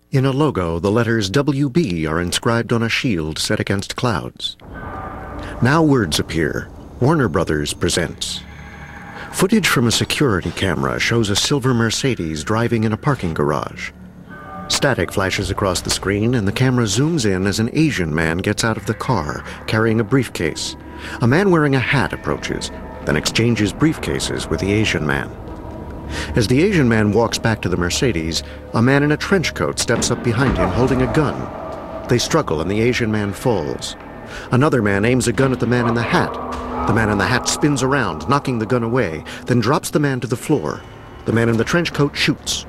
In a logo, the letters WB are inscribed on a shield set against clouds. Now words appear. Warner Brothers presents. Footage from a security camera shows a silver Mercedes driving in a parking garage. Static flashes across the screen, and the camera zooms in as an Asian man gets out of the car, carrying a briefcase. A man wearing a hat approaches, then exchanges briefcases with the Asian man. As the Asian man walks back to the Mercedes, a man in a trench coat steps up behind him holding a gun. They struggle and the Asian man falls. Another man aims a gun at the man in the hat. The man in the hat spins around, knocking the gun away, then drops the man to the floor. The man in the trench coat shoots.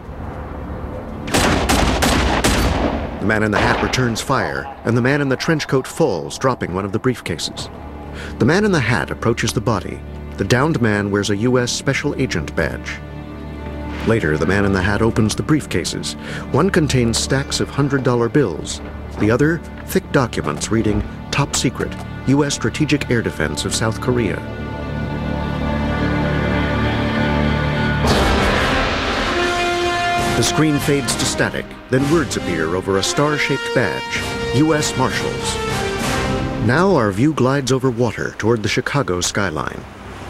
The man in the hat returns fire, and the man in the trench coat falls, dropping one of the briefcases. The man in the hat approaches the body. The downed man wears a U.S. Special Agent badge. Later, the man in the hat opens the briefcases. One contains stacks of $100 bills. The other, thick documents reading, Top Secret, U.S. Strategic Air Defense of South Korea. The screen fades to static, then words appear over a star-shaped badge, U.S. Marshals. Now our view glides over water toward the Chicago skyline.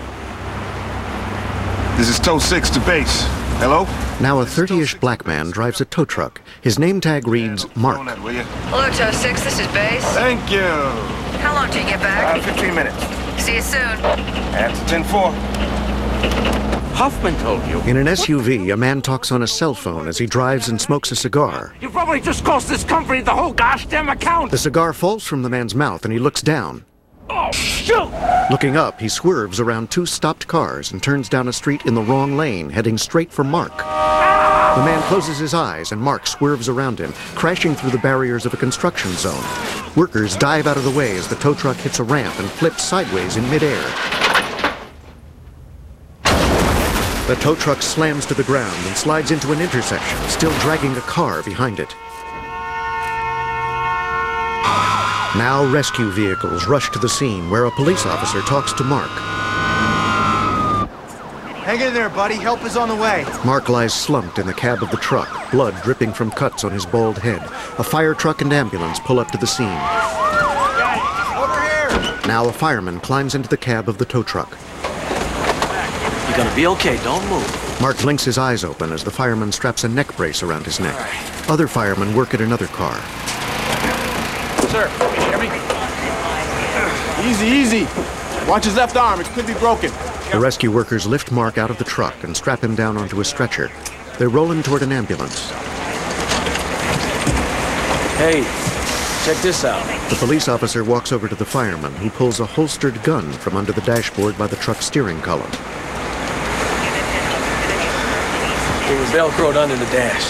This is Tow 6 to base. Hello? Now a 30-ish black man drives a tow truck. His name tag reads Mark. Hello, Tow 6, this is base. Thank you. How long till you get back? 15 minutes. See you soon. That's 10-4. Huffman told you. In an SUV, a man talks on a cell phone as he drives and smokes a cigar. You probably just cost this company the whole gosh damn account. The cigar falls from the man's mouth and he looks down. Oh, shoot! Looking up, he swerves around two stopped cars and turns down a street in the wrong lane, heading straight for Mark. The man closes his eyes and Mark swerves around him, crashing through the barriers of a construction zone. Workers dive out of the way as the tow truck hits a ramp and flips sideways in midair. The tow truck slams to the ground and slides into an intersection, still dragging a car behind it. Now rescue vehicles rush to the scene where a police officer talks to Mark. Hang in there, buddy. Help is on the way. Mark lies slumped in the cab of the truck, blood dripping from cuts on his bald head. A fire truck and ambulance pull up to the scene. Over here! Now a fireman climbs into the cab of the tow truck. You're gonna be okay, don't move. Mark blinks his eyes open as the fireman straps a neck brace around his neck. Other firemen work at another car. Sir, hear me? Easy, easy. Watch his left arm. It could be broken. The rescue workers lift Mark out of the truck and strap him down onto a stretcher. They roll him toward an ambulance. Hey, check this out. The police officer walks over to the fireman, who pulls a holstered gun from under the dashboard by the truck's steering column. It was Velcroed under the dash.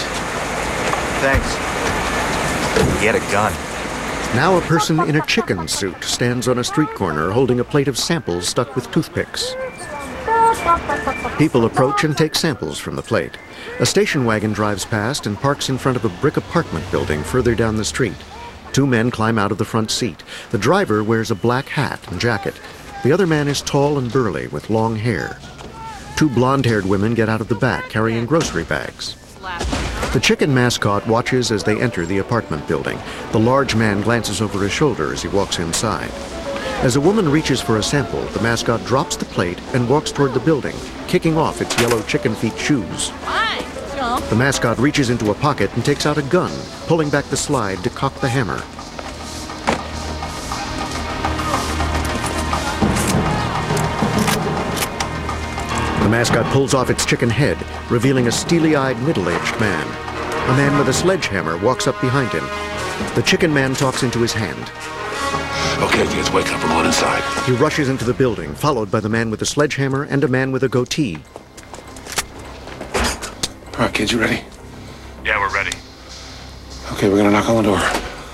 Thanks. He had a gun. Now a person in a chicken suit stands on a street corner holding a plate of samples stuck with toothpicks. People approach and take samples from the plate. A station wagon drives past and parks in front of a brick apartment building further down the street. Two men climb out of the front seat. The driver wears a black hat and jacket. The other man is tall and burly with long hair. Two blonde-haired women get out of the back carrying grocery bags. The chicken mascot watches as they enter the apartment building. The large man glances over his shoulder as he walks inside. As a woman reaches for a sample, the mascot drops the plate and walks toward the building, kicking off its yellow chicken feet shoes. The mascot reaches into a pocket and takes out a gun, pulling back the slide to cock the hammer. The mascot pulls off its chicken head, revealing a steely-eyed, middle-aged man. A man with a sledgehammer walks up behind him. The chicken man talks into his hand. Okay, kids, wake up. I'm on inside. He rushes into the building, followed by the man with the sledgehammer and a man with a goatee. All right, kids, you ready? Yeah, we're ready. Okay, we're gonna knock on the door.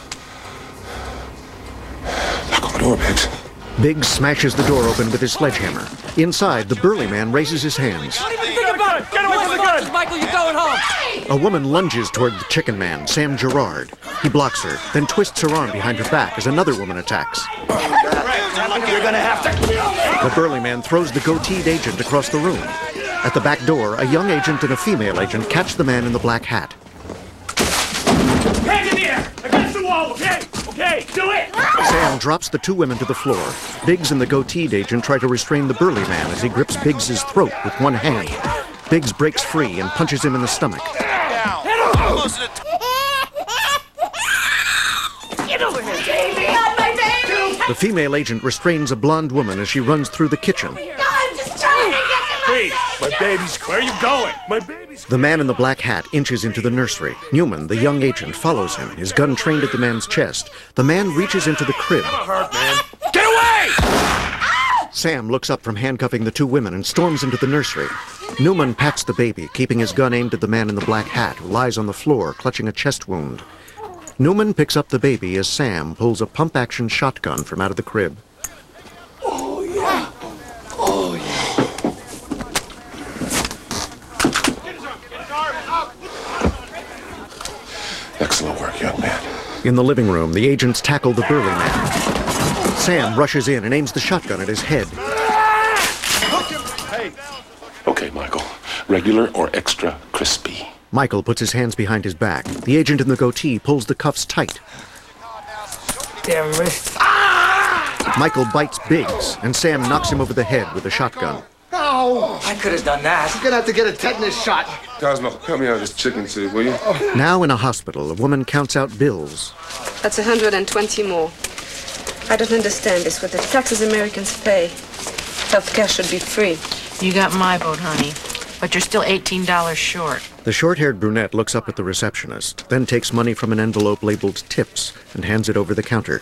Knock on the door, Biggs. Biggs smashes the door open with his sledgehammer. Inside, the burly man raises his hands. Don't even think about it! Get away from the gun! Michael, you're going home! A woman lunges toward the chicken man, Sam Gerard. He blocks her, then twists her arm behind her back as another woman attacks. You're gonna have to... The burly man throws the goateed agent across the room. At the back door, a young agent and a female agent catch the man in the black hat. Hands in the air! Against the wall, okay? Okay, do it! Sam drops the two women to the floor. Biggs and the goateed agent try to restrain the burly man as he grips Biggs' throat with one hand. Biggs breaks free and punches him in the stomach. Get over here, baby! Not my baby! The female agent restrains a blonde woman as she runs through the kitchen. No, I'm just trying to get to Please, my baby's... Where are you going? My baby's... The man in the black hat inches into the nursery. Newman, the young agent, follows him, his gun trained at the man's chest. The man reaches into the crib. Hurt, man. Get away! Sam looks up from handcuffing the two women and storms into the nursery. Newman pats the baby, keeping his gun aimed at the man in the black hat, who lies on the floor, clutching a chest wound. Newman picks up the baby as Sam pulls a pump-action shotgun from out of the crib. Oh, yeah. Oh, yeah. Excellent work, young man. In the living room, the agents tackle the burly man. Sam rushes in and aims the shotgun at his head. Okay, Michael. Regular or extra crispy? Michael puts his hands behind his back. The agent in the goatee pulls the cuffs tight. Damn wrist. Michael bites Biggs, and Sam knocks him over the head with a shotgun. Oh, I could have done that. You're gonna have to get a tetanus shot. Cosmo, help me out of this chicken suit, will you? Now in a hospital, a woman counts out bills. That's 120 more. I don't understand this. With the taxes Americans pay, healthcare should be free. You got my vote, honey. But you're still $18 short. The short-haired brunette looks up at the receptionist, then takes money from an envelope labeled tips and hands it over the counter.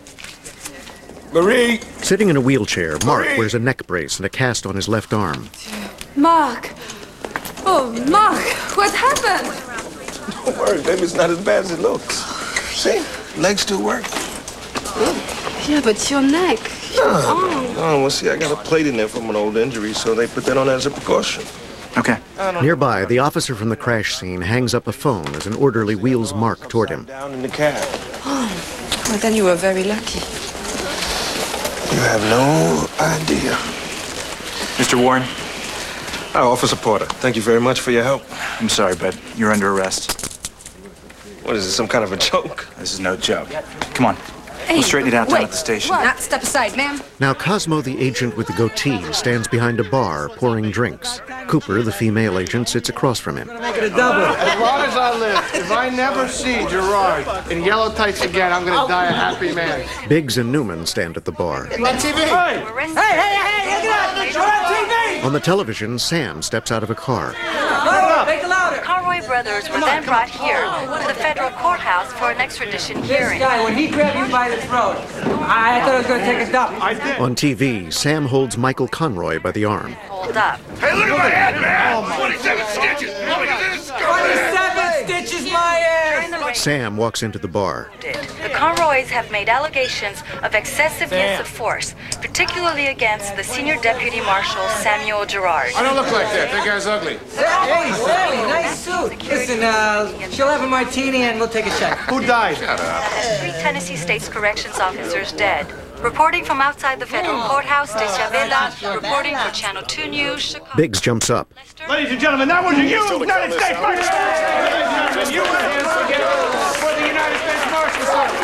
Marie! Sitting in a wheelchair, Mark wears a neck brace and a cast on his left arm. Mark! Oh, Mark! What happened? Don't worry, baby. It's not as bad as it looks. See? Legs still work. Yeah, but your neck. Oh, well, see, I got a plate in there from an old injury, so they put that on as a precaution. Okay. Nearby, the officer from the crash scene hangs up a phone as an orderly wheels Mark toward him. Down in the cab. Well, then you were very lucky. You have no idea. Mr. Warren, Oh, Officer Porter, thank you very much for your help. I'm sorry, but you're under arrest. What is this, some kind of a joke? This is no joke. Come on. We'll straighten it out down at the station. Not step aside, ma'am. Now Cosmo, the agent with the goatee, stands behind a bar pouring drinks. Cooper, the female agent, sits across from him. Make it a double. As long as I live, if I never see Gerard in yellow tights again, I'm gonna die a happy man. Biggs and Newman stand at the bar. On TV! Hey! Hey, look at that! You're on TV! On the television, Sam steps out of a car. Make it louder! Conroy brothers were then brought here to the federal courthouse for an extradition This hearing. guy, when he grabbed you by the throat, I thought I was going to take a dump. On TV, Sam holds Michael Conroy by the arm. Hold up. Hey, look at my head, man! 27 stitches! 27 stitches my ass! Sam walks into the bar. The Conroys have made allegations of excessive use of force, particularly against the senior deputy marshal Samuel Gerard. I don't look like that. That guy's ugly. Hey, Sammy, nice suit. Listen, she'll have a martini and we'll take a check. Who died? Has 3 Tennessee State's corrections officers dead. Reporting from outside the federal courthouse, Deschavela, reporting for Channel 2 News, Chicago. Biggs jumps up. Ladies and gentlemen, that was a United States Marshal! You for the United States Marshal Service.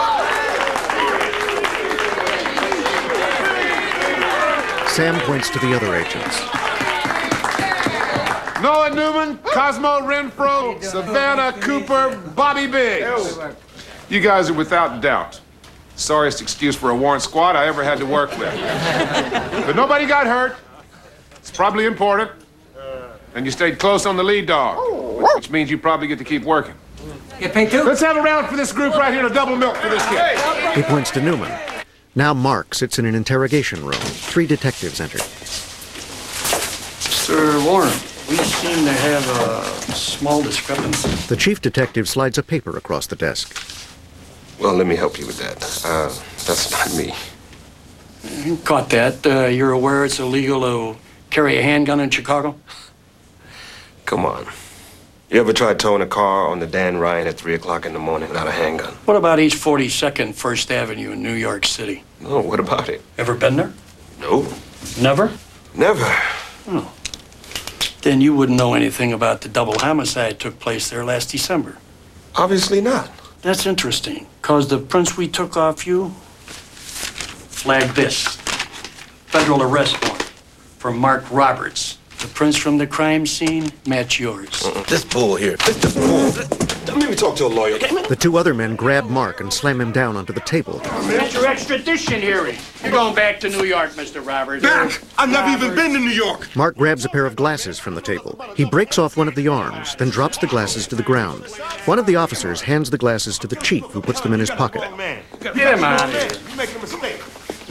Sam points to the other agents. Noah Newman, Cosmo Renfro, Savannah Cooper, Bobby Biggs. You guys are without doubt. Sorriest excuse for a warrant squad I ever had to work with. But nobody got hurt. It's probably important. And you stayed close on the lead dog, which means you probably get to keep working. Get paid too? Let's have a round for this group right here and a double milk for this kid. He points to Newman. Now Mark sits in an interrogation room. 3 detectives enter. Mr. Warren, we seem to have a small discrepancy. The chief detective slides a paper across the desk. Well, let me help you with that. That's not me. Caught that. You're aware it's illegal to carry a handgun in Chicago? Come on. You ever tried towing a car on the Dan Ryan at 3 o'clock in the morning without a handgun? What about East 42nd First Avenue in New York City? No, what about it? Ever been there? No. Never? Never. Oh. Then you wouldn't know anything about the double homicide that took place there last December. Obviously not. That's interesting, because the prints we took off you flagged this. Federal arrest warrant for Mark Roberts. The prints from the crime scene match yours. This bull here. This bull. Don't make me talk to a lawyer, okay? The two other men grab Mark and slam him down onto the table. It's your extradition hearing. You're going back to New York, Mr. Roberts. Back? I've never even been to New York. Mark grabs a pair of glasses from the table. He breaks off one of the arms, then drops the glasses to the ground. One of the officers hands the glasses to the chief, who puts them in his pocket. Get him out of here. You make a mistake.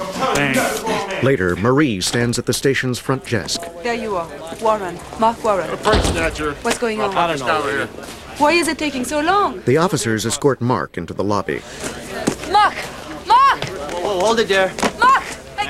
Later, Marie stands at the station's front desk. There you are. Warren. Mark Warren. Purse snatcher. What's going on? I don't know. Why is it taking so long? The officers escort Mark into the lobby. Mark! Mark! Oh, hold it there. Mark!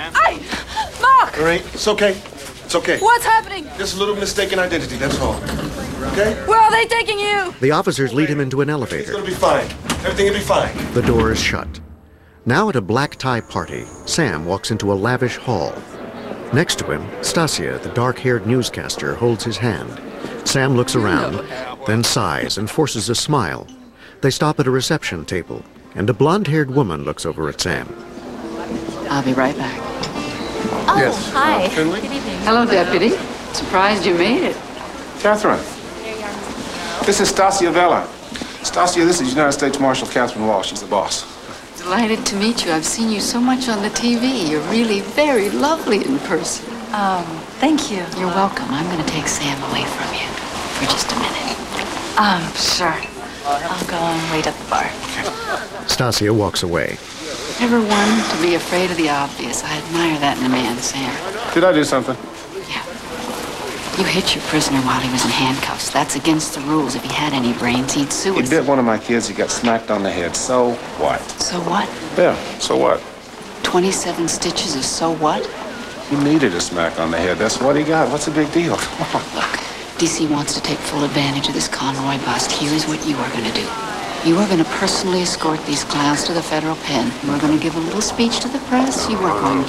Mark! All right, it's okay. It's okay. What's happening? Just a little mistaken identity, that's all. Okay? Where are they taking you? The officers lead him into an It's elevator. gonna be fine. Everything will be fine. The door is shut. Now at a black tie party, Sam walks into a lavish hall. Next to him, Stasia, the dark-haired newscaster, holds his hand. Sam looks around, then sighs and forces a smile. They stop at a reception table, and a blonde-haired woman looks over at Sam. I'll be right back. Oh, Yes. hi. Finley? Good evening. Hello, Deputy. Surprised you made it. Catherine. This is Stasia Vela. Stasia, this is United States Marshal Catherine Walsh. She's the boss. Delighted to meet you. I've seen you so much on the TV. You're really very lovely in person. Thank you. You're welcome. I'm going to take Sam away from you for just a minute. Sure. I'll go and wait at the bar. Stasia walks away. Never one to be afraid of the obvious. I admire that in a man, Sam. Did I do something? Yeah. You hit your prisoner while he was in handcuffs. That's against the rules. If he had any brains, he'd sue He us. bit one of my kids. He got smacked on the head. So what? So what? Yeah, so what? 27 stitches is so what? He needed a smack on the head. That's what he got. What's the big deal? Come on. Look, DC wants to take full advantage of this Conroy bust. Here's what you are going to do. You are going to personally escort these clowns to the federal pen. You are going to give a little speech to the press. You are going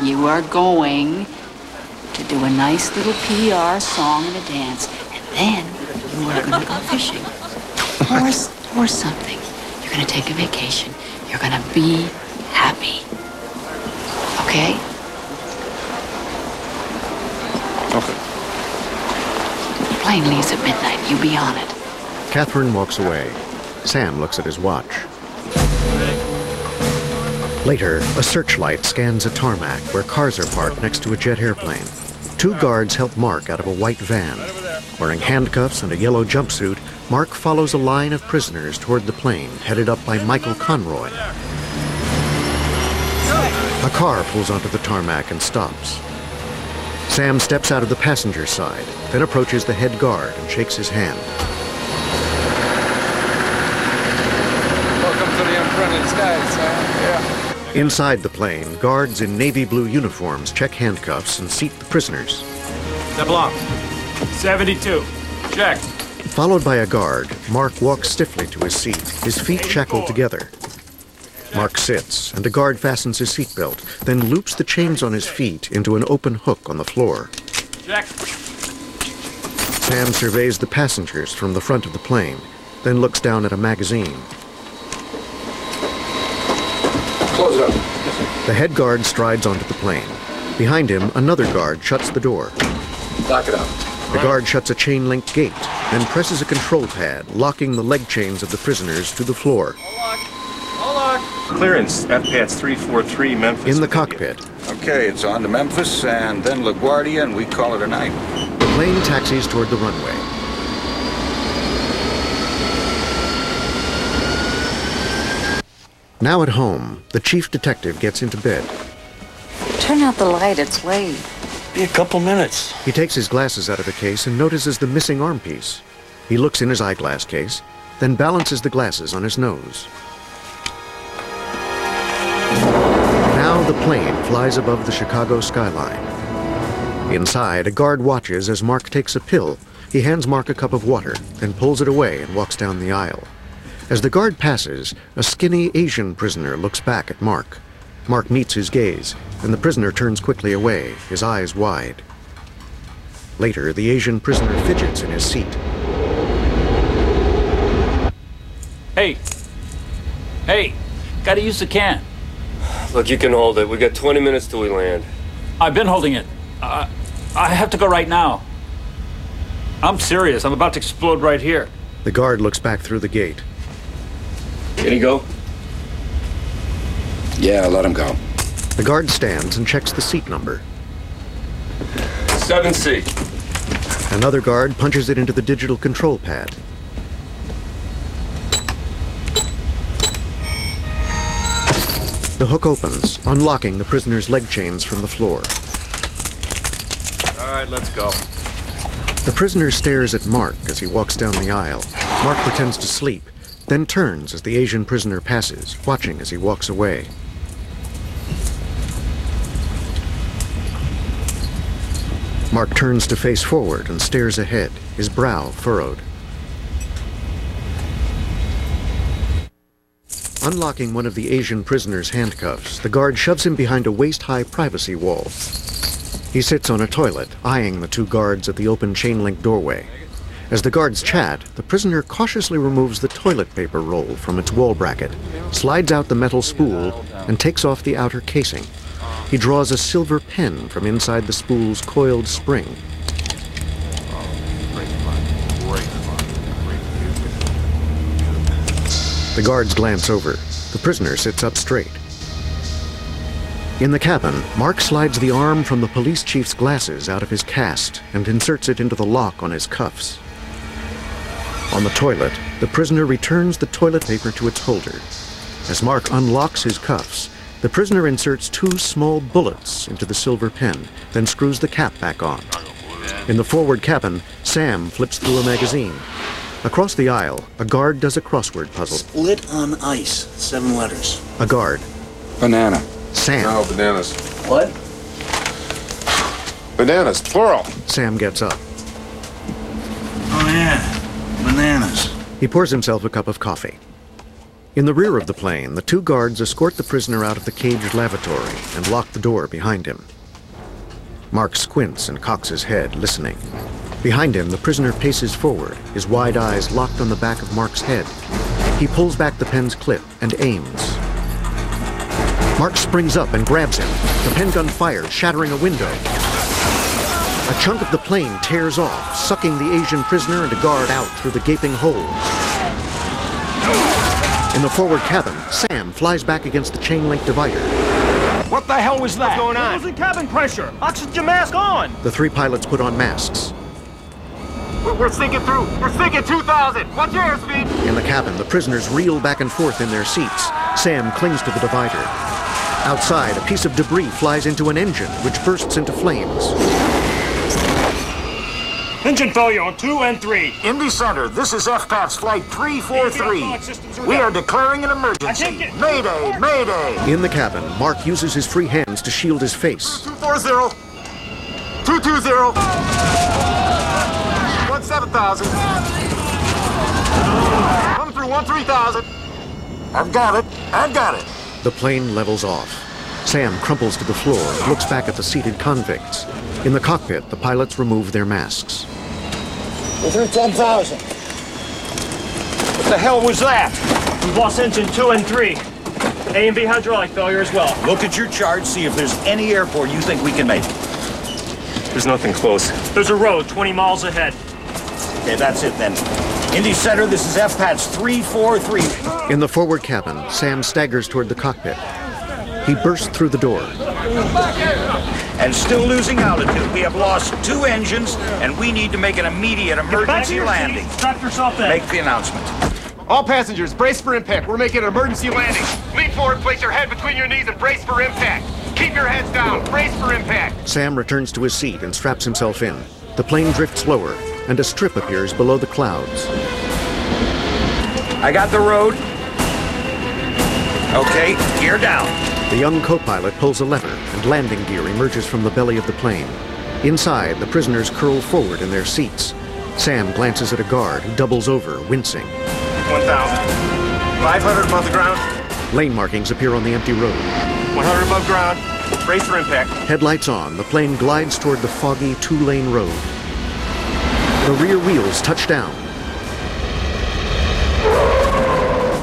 to do a nice little PR song and a dance. And then you are going to go fishing. Or something. You're going to take a vacation. You're going to be happy. Okay? Okay. Plane leaves at midnight. You be on it. Catherine walks away. Sam looks at his watch. Later, a searchlight scans a tarmac where cars are parked next to a jet airplane. Two guards help Mark out of a white van. Wearing handcuffs and a yellow jumpsuit, Mark follows a line of prisoners toward the plane, headed up by Michael Conroy. A car pulls onto the tarmac and stops. Sam steps out of the passenger side, then approaches the head guard and shakes his hand. Welcome to the unfriendly skies, yeah. Inside the plane, guards in navy blue uniforms check handcuffs and seat the prisoners. Step along. 72. Check. Followed by a guard, Mark walks stiffly to his seat, his feet shackled together. Mark sits, and a guard fastens his seatbelt, then loops the chains on his feet into an open hook on the floor. Check. Sam surveys the passengers from the front of the plane, then looks down at a magazine. Close it up. The head guard strides onto the plane. Behind him, another guard shuts the door. Lock it up. The guard shuts a chain-link gate, then presses a control pad, locking the leg chains of the prisoners to the floor. Clearance, FPATS 343, Memphis. In the cockpit, Okay, it's on to Memphis and then LaGuardia, and we call it a night. the plane taxis toward the runway. Now at home, the chief detective gets into bed. Turn out the light. It's late. Be a couple minutes. He takes his glasses out of the case and notices the missing arm piece. He looks in his eyeglass case, then balances the glasses on his nose. Now the plane flies above the Chicago skyline. Inside, a guard watches as Mark takes a pill. He hands Mark a cup of water, then pulls it away and walks down the aisle. As the guard passes, a skinny Asian prisoner looks back at Mark. Mark meets his gaze, and the prisoner turns quickly away, his eyes wide. Later, the Asian prisoner fidgets in his seat. Hey. Hey, gotta use the can. Look, you can hold it. We got 20 minutes till we land. I've been holding it. I have to go right now. I'm serious. I'm about to explode right here. The guard looks back through the gate. Can he go? Yeah, let him go. The guard stands and checks the seat number. 7C. Another guard punches it into the digital control pad. The hook opens, unlocking the prisoner's leg chains from the floor. All right, let's go. The prisoner stares at Mark as he walks down the aisle. Mark pretends to sleep, then turns as the Asian prisoner passes, watching as he walks away. Mark turns to face forward and stares ahead, his brow furrowed. Unlocking one of the Asian prisoner's handcuffs, the guard shoves him behind a waist-high privacy wall. He sits on a toilet, eyeing the two guards at the open chain-link doorway. As the guards chat, the prisoner cautiously removes the toilet paper roll from its wall bracket, slides out the metal spool, and takes off the outer casing. He draws a silver pen from inside the spool's coiled spring. The guards glance over. The prisoner sits up straight. In the cabin, Mark slides the arm from the police chief's glasses out of his cast and inserts it into the lock on his cuffs. On the toilet, the prisoner returns the toilet paper to its holder. As Mark unlocks his cuffs, the prisoner inserts two small bullets into the silver pen, then screws the cap back on. In the forward cabin, Sam flips through a magazine. Across the aisle, a guard does a crossword puzzle. Split on ice. 7 letters. A guard. Banana. Sam. No, bananas. What? Bananas, plural. Sam gets up. Oh, yeah. Bananas. He pours himself a cup of coffee. In the rear of the plane, the two guards escort the prisoner out of the caged lavatory and lock the door behind him. Mark squints and cocks his head, listening. Behind him, the prisoner paces forward, his wide eyes locked on the back of Mark's head. He pulls back the pen's clip and aims. Mark springs up and grabs him. The pen gun fires, shattering a window. A chunk of the plane tears off, sucking the Asian prisoner and a guard out through the gaping hole. In the forward cabin, Sam flies back against the chain-link divider. What the hell was that? What's going on? We're losing cabin pressure. Oxygen mask on. The three pilots put on masks. We're sinking through. We're sinking 2,000. Watch your airspeed. In the cabin, the prisoners reel back and forth in their seats. Sam clings to the divider. Outside, a piece of debris flies into an engine, which bursts into flames. Engine failure on 2 and 3. Indy Center, this is FPAT's Flight 343. We are declaring an emergency. Mayday, mayday. In the cabin, Mark uses his free hands to shield his face. 240. 220. 17,000. Coming through 13,000. I've got it. The plane levels off. Sam crumples to the floor and looks back at the seated convicts. In the cockpit, the pilots remove their masks. We're through 10,000. What the hell was that? We've lost engine 2 and 3. A and B hydraulic failure as well. Look at your chart, see if there's any airport you think we can make. There's nothing close. There's a road 20 miles ahead. Okay, that's it then. Indy Center, this is FPAT's 343. In the forward cabin, Sam staggers toward the cockpit. He bursts through the door. And still losing altitude. We have lost 2 engines, and we need to make an immediate emergency landing. Strap yourself in. Make the announcement. All passengers, brace for impact. We're making an emergency landing. Lean forward, place your head between your knees, and brace for impact. Keep your heads down. Brace for impact. Sam returns to his seat and straps himself in. The plane drifts lower, and a strip appears below the clouds. I got the road. Okay, gear down. The young co-pilot pulls a lever, and landing gear emerges from the belly of the plane. Inside, the prisoners curl forward in their seats. Sam glances at a guard who doubles over, wincing. 1,000. 500 above the ground. Lane markings appear on the empty road. 100 above ground. Brace for impact. Headlights on, the plane glides toward the foggy 2-lane road. The rear wheels touch down.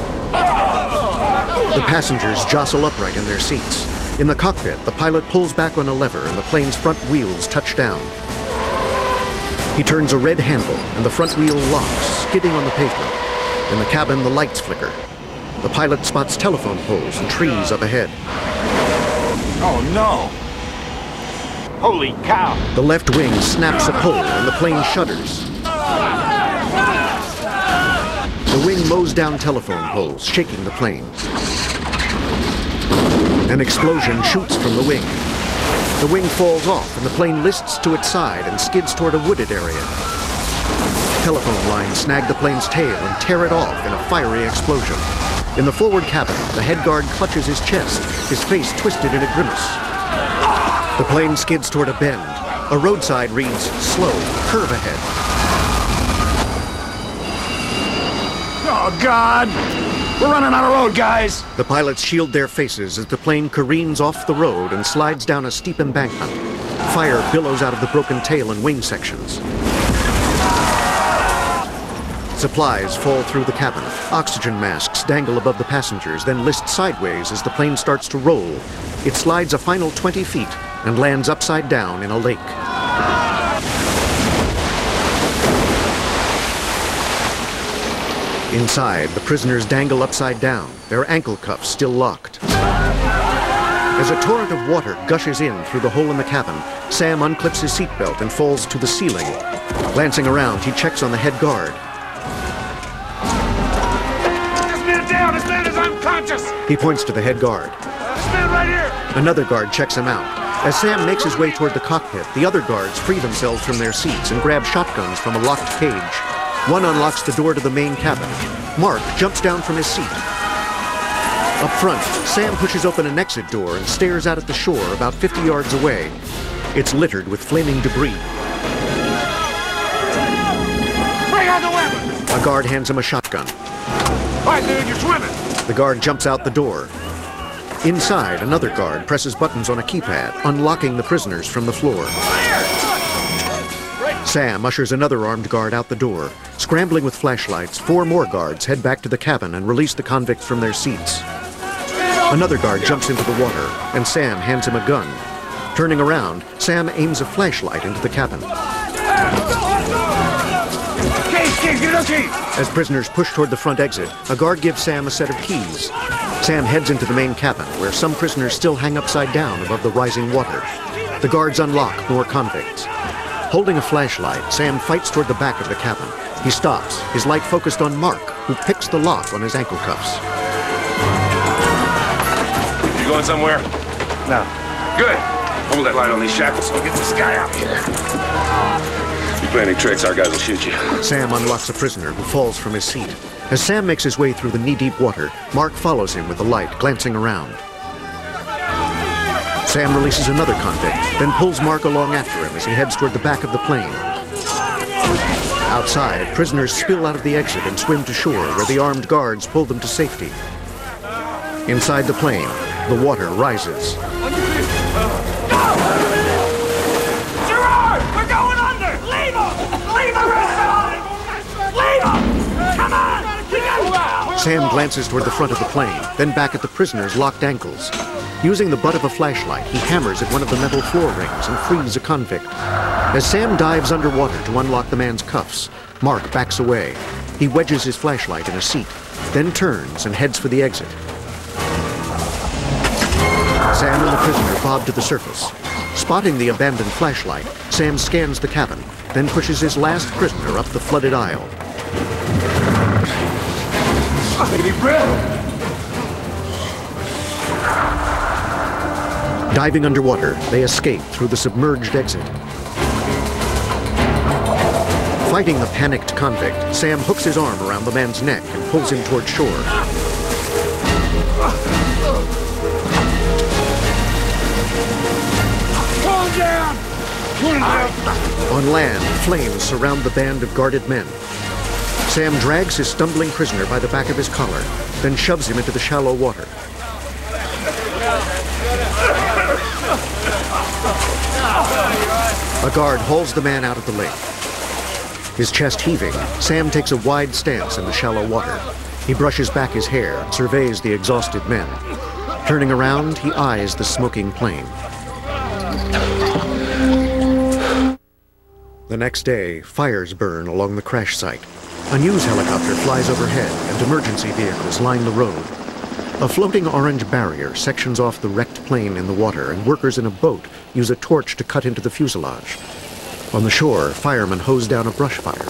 The passengers jostle upright in their seats. In the cockpit, the pilot pulls back on a lever and the plane's front wheels touch down. He turns a red handle and the front wheel locks, skidding on the pavement. In the cabin, the lights flicker. The pilot spots telephone poles and trees up ahead. Oh, no. Holy cow. The left wing snaps a pole and the plane shudders. The wing mows down telephone poles, shaking the plane. An explosion shoots from the wing. The wing falls off and the plane lists to its side and skids toward a wooded area. Telephone lines snag the plane's tail and tear it off in a fiery explosion. In the forward cabin, the head guard clutches his chest, his face twisted in a grimace. The plane skids toward a bend. A roadside reads, "Slow, curve ahead." Oh, God! We're running out of road, guys! The pilots shield their faces as the plane careens off the road and slides down a steep embankment. Fire billows out of the broken tail and wing sections. Supplies fall through the cabin. Oxygen masks dangle above the passengers, then list sideways as the plane starts to roll. It slides a final 20 feet and lands upside down in a lake. Inside, the prisoners dangle upside down, their ankle cuffs still locked. As a torrent of water gushes in through the hole in the cabin, Sam unclips his seatbelt and falls to the ceiling. Glancing around, he checks on the head guard. This man down! This man is unconscious! He points to the head guard. This man right here! Another guard checks him out. As Sam makes his way toward the cockpit, the other guards free themselves from their seats and grab shotguns from a locked cage. One unlocks the door to the main cabin. Mark jumps down from his seat. Up front, Sam pushes open an exit door and stares out at the shore about 50 yards away. It's littered with flaming debris. Bring out the weapons! A guard hands him a shotgun. All right, dude, you're swimming! The guard jumps out the door. Inside, another guard presses buttons on a keypad, unlocking the prisoners from the floor. Sam ushers another armed guard out the door. Scrambling with flashlights, 4 more guards head back to the cabin and release the convicts from their seats. Another guard jumps into the water, and Sam hands him a gun. Turning around, Sam aims a flashlight into the cabin. As prisoners push toward the front exit, a guard gives Sam a set of keys. Sam heads into the main cabin, where some prisoners still hang upside down above the rising water. The guards unlock more convicts. Holding a flashlight, Sam fights toward the back of the cabin. He stops, his light focused on Mark, who picks the lock on his ankle cuffs. You going somewhere? No. Good. Hold that light on these shackles so we get this guy out here. If you play any tricks, our guys will shoot you. Sam unlocks a prisoner who falls from his seat. As Sam makes his way through the knee-deep water, Mark follows him with the light, glancing around. Sam releases another convict, then pulls Mark along after him as he heads toward the back of the plane. Outside, prisoners spill out of the exit and swim to shore, where the armed guards pull them to safety. Inside the plane, the water rises. Gerard! We're going under! Leave him! Leave the rest of them! Leave him! Come on! We got Sam glances toward the front of the plane, then back at the prisoners' locked ankles. Using the butt of a flashlight, he hammers at one of the metal floor rings and frees a convict. As Sam dives underwater to unlock the man's cuffs, Mark backs away. He wedges his flashlight in a seat, then turns and heads for the exit. Sam and the prisoner bob to the surface. Spotting the abandoned flashlight, Sam scans the cabin, then pushes his last prisoner up the flooded aisle. Baby breath! Diving underwater, they escape through the submerged exit. Fighting the panicked convict, Sam hooks his arm around the man's neck and pulls him toward shore. Calm down! On land, flames surround the band of guarded men. Sam drags his stumbling prisoner by the back of his collar, then shoves him into the shallow water. A guard hauls the man out of the lake. His chest heaving, Sam takes a wide stance in the shallow water. He brushes back his hair and surveys the exhausted men. Turning around, he eyes the smoking plane. The next day, fires burn along the crash site. A news helicopter flies overhead and emergency vehicles line the road. A floating orange barrier sections off the wrecked plane in the water, and workers in a boat use a torch to cut into the fuselage. On the shore, firemen hose down a brush fire.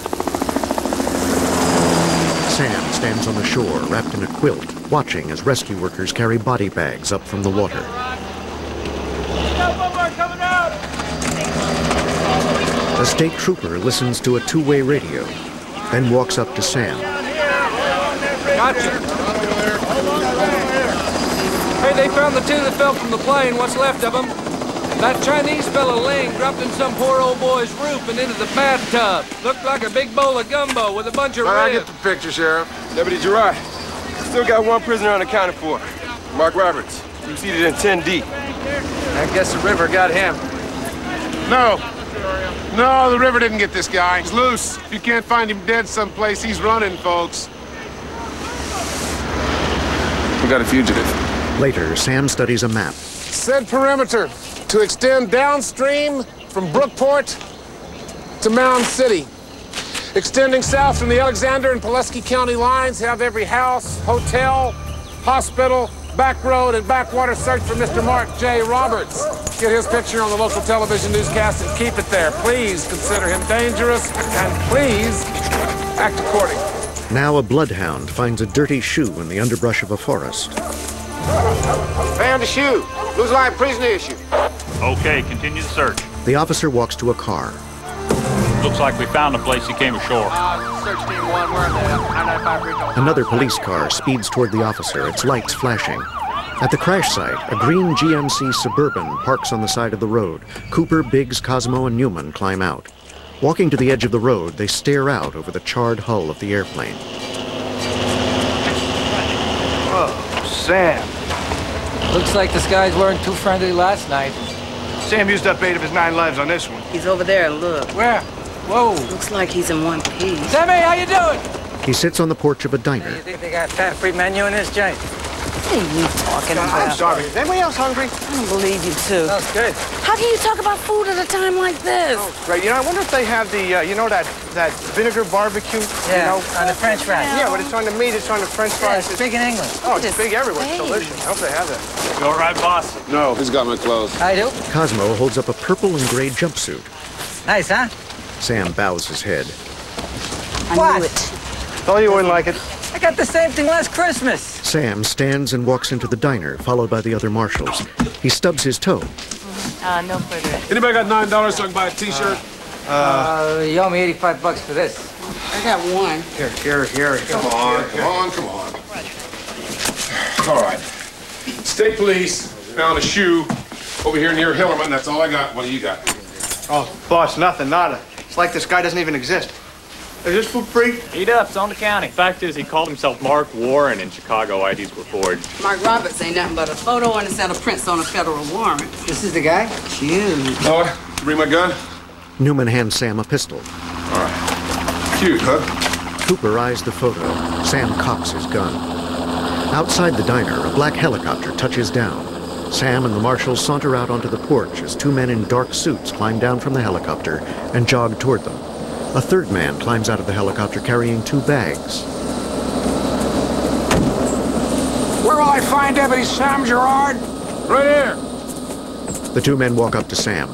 Sam stands on the shore, wrapped in a quilt, watching as rescue workers carry body bags up from the water. A state trooper listens to a two-way radio, then walks up to Sam. Gotcha. Hey, they found the two that fell from the plane. What's left of them? That Chinese fellow Ling dropped in some poor old boy's roof and into the bathtub. Looked like a big bowl of gumbo with a bunch of I ribs. get the picture, Sheriff. Deputy Gerard, still got one prisoner unaccounted for. Mark Roberts. He was seated in 10D. I guess the river got him. No, the river didn't get this guy. He's loose. If you can't find him dead someplace, he's running, folks. We got a fugitive. Later, Sam studies a map. Said perimeter to extend downstream from Brookport to Mound City. Extending south from the Alexander and Pulaski County lines, have every house, hotel, hospital, back road, and backwater search for Mr. Mark J. Roberts. Get his picture on the local television newscast and keep it there. Please consider him dangerous, and please act accordingly. Now a bloodhound finds a dirty shoe in the underbrush of a forest. Found a shoe. Looks like a prisoner issue. Okay, continue the search. The officer walks to a car. Looks like we found the place he came ashore. Search team 1, we're in the I-95 Rico. Another police car speeds toward the officer, its lights flashing. At the crash site, a green GMC Suburban parks on the side of the road. Cooper, Biggs, Cosmo, and Newman climb out. Walking to the edge of the road, they stare out over the charred hull of the airplane. Whoa, Sam. Looks like this guys weren't too friendly last night. Sam used up 8 of his 9 lives on this one. He's over there, look. Where? Whoa. Looks like he's in one piece. Sammy, how you doing? He sits on the porch of a diner. You think they got fat-free menu in this joint? What are you talking about? I'm sorry. Is anybody else hungry? I don't believe you, too. That's good. How can you talk about food at a time like this? Great. You know, I wonder if they have the, you know, that vinegar barbecue? Yeah, you know? on the French fries. Yeah, but it's on the meat, it's on the French Yeah, fries. it's big in England. Oh, it's big everywhere. It's delicious. I hope they have that. You all right, boss? No, he's got my clothes. I do. Cosmo holds up a purple and gray jumpsuit. Nice, huh? Sam bows his head. I knew it. Thought you wouldn't like it. I got the same thing last Christmas. Sam stands and walks into the diner, followed by the other marshals. He stubs his toe. No further. Anybody got $9 so I can buy a T-shirt? You owe me 85 bucks for this. I got one. Here. Come on. All right. State police found a shoe over here near Hillerman. That's all I got. What do you got? Oh, boss, nothing, nada. It's like this guy doesn't even exist. Is this food free? Eat up, it's on the county. Fact is, he called himself Mark Warren in Chicago. IDs were forged. Mark Roberts ain't nothing but a photo and a set of prints on a federal warrant. This is the guy? Cute. Oh, you bring my gun? Newman hands Sam a pistol. All right. Cute, huh? Cooper eyes the photo. Sam cocks his gun. Outside the diner, a black helicopter touches down. Sam and the marshals saunter out onto the porch as 2 men in dark suits climb down from the helicopter and jog toward them. A third man climbs out of the helicopter carrying 2 bags. Where will I find Deputy Sam Gerard? Right here. The 2 men walk up to Sam.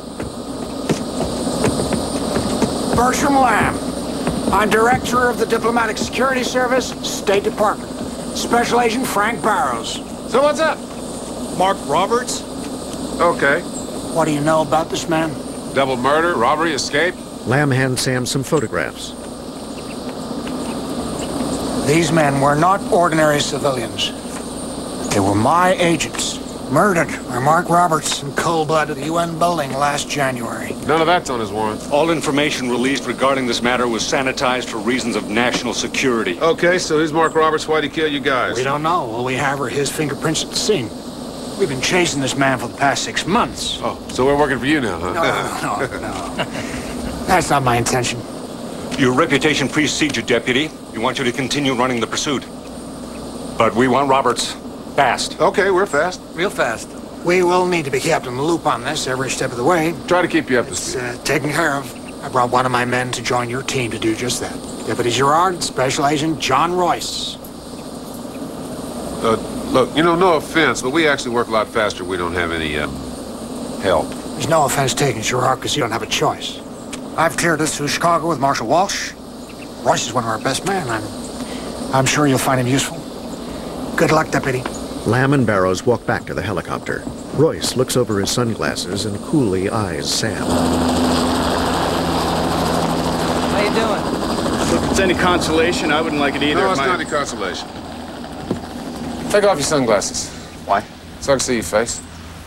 Bertram Lamb. I'm Director of the Diplomatic Security Service, State Department. Special Agent Frank Barrows. So what's up? Mark Roberts? Okay. What do you know about this man? Double murder, robbery, escape? Lamb hands Sam some photographs. These men were not ordinary civilians. They were my agents, murdered by Mark Roberts in cold blood at the UN building last January. None of that's on his warrant. All information released regarding this matter was sanitized for reasons of national security. Okay, so who's Mark Roberts? Why'd he kill you guys? We don't know. All we have are his fingerprints at the scene. We've been chasing this man for the past 6 months. Oh, so we're working for you now, huh? No. That's not my intention. Your reputation precedes you, Deputy. We want you to continue running the pursuit. But we want Roberts fast. Okay, we're fast. Real fast. We will need to be kept in the loop on this every step of the way. Try to keep you up to It's speed. taken care of. I brought one of my men to join your team to do just that. Deputy Gerard, Special Agent John Royce. Look, no offense, but we actually work a lot faster. We don't have any help. There's no offense taken, Gerard, because you don't have a choice. I've cleared us through Chicago with Marshal Walsh. Royce is one of our best men. I'm sure you'll find him useful. Good luck, Deputy. Lamb and Barrows walk back to the helicopter. Royce looks over his sunglasses and coolly eyes Sam. How you doing? If it's any consolation, I wouldn't like it either. No, it's not any consolation. Take off your sunglasses. Why? So I can see your face.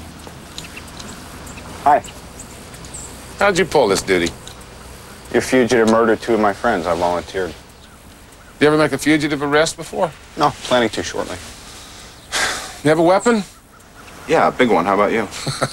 Hi. How'd you pull this duty? Your fugitive murdered 2 of my friends. I volunteered. You ever make a fugitive arrest before? No, planning to shortly. You have a weapon? Yeah, a big one. How about you?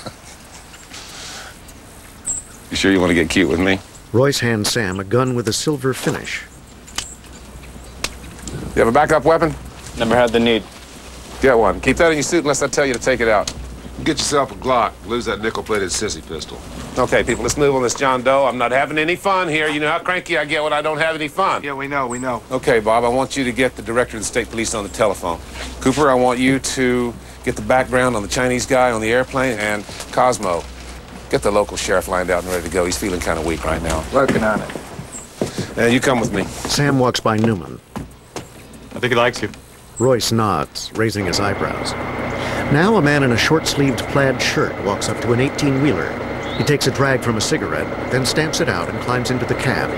You sure you want to get cute with me? Royce hands Sam a gun with a silver finish. You have a backup weapon? Never had the need. Get one. Keep that in your suit unless I tell you to take it out. Get yourself a Glock. Lose that nickel-plated sissy pistol. Okay, people, let's move on this John Doe. I'm not having any fun here. You know how cranky I get when I don't have any fun. Yeah, we know. Okay, Bob, I want you to get the director of the state police on the telephone. Cooper, I want you to get the background on the Chinese guy on the airplane. And Cosmo, get the local sheriff lined out and ready to go. He's feeling kind of weak right now. Working on it. And you come with me. Sam walks by Newman. I think he likes you. Royce nods, raising his eyebrows. Now a man in a short-sleeved plaid shirt walks up to an 18-wheeler. He takes a drag from a cigarette, then stamps it out and climbs into the cab.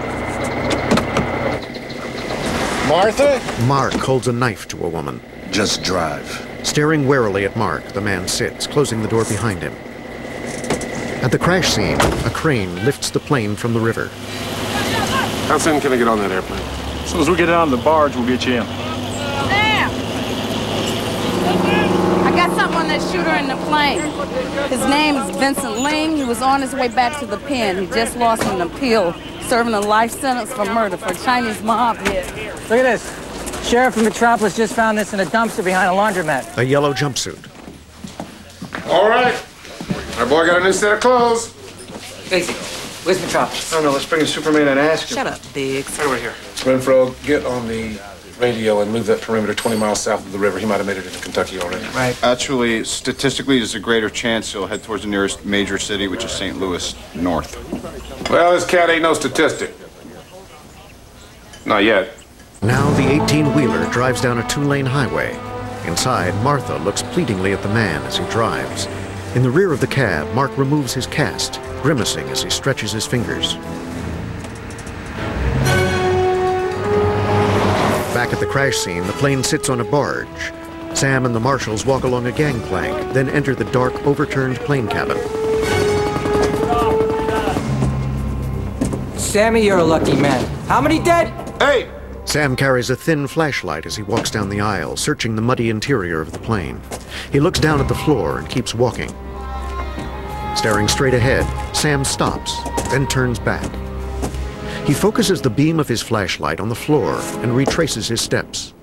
Martha? Mark holds a knife to a woman. Just drive. Staring warily at Mark, the man sits, closing the door behind him. At the crash scene, a crane lifts the plane from the river. How soon can I get on that airplane? As soon as we get on the barge, we'll get you in. I got something on that shooter in the plane. His name is Vincent Ling. He was on his way back to the pen. He just lost an appeal, serving a life sentence for murder for a Chinese mob hit. Look at this. Sheriff from Metropolis just found this in a dumpster behind a laundromat. A yellow jumpsuit. All right. Our boy got a new set of clothes. Basic. Where's Metropolis? No, let's bring in Superman and ask him. Shut up, Biggs. Right over here. Renfro, get on the radio and move that perimeter 20 miles south of the river. He might have made it into Kentucky already. Right. Actually, statistically, there's a greater chance he'll head towards the nearest major city, which is St. Louis, north. Well, this cat ain't no statistic. Not yet. Now the 18-wheeler drives down a 2-lane highway. Inside, Martha looks pleadingly at the man as he drives. In the rear of the cab, Mark removes his cast, grimacing as he stretches his fingers. Back at the crash scene, the plane sits on a barge. Sam and the marshals walk along a gangplank, then enter the dark, overturned plane cabin. Sammy, you're a lucky man. How many dead? Hey! Sam carries a thin flashlight as he walks down the aisle, searching the muddy interior of the plane. He looks down at the floor and keeps walking. Staring straight ahead, Sam stops, then turns back. He focuses the beam of his flashlight on the floor and retraces his steps.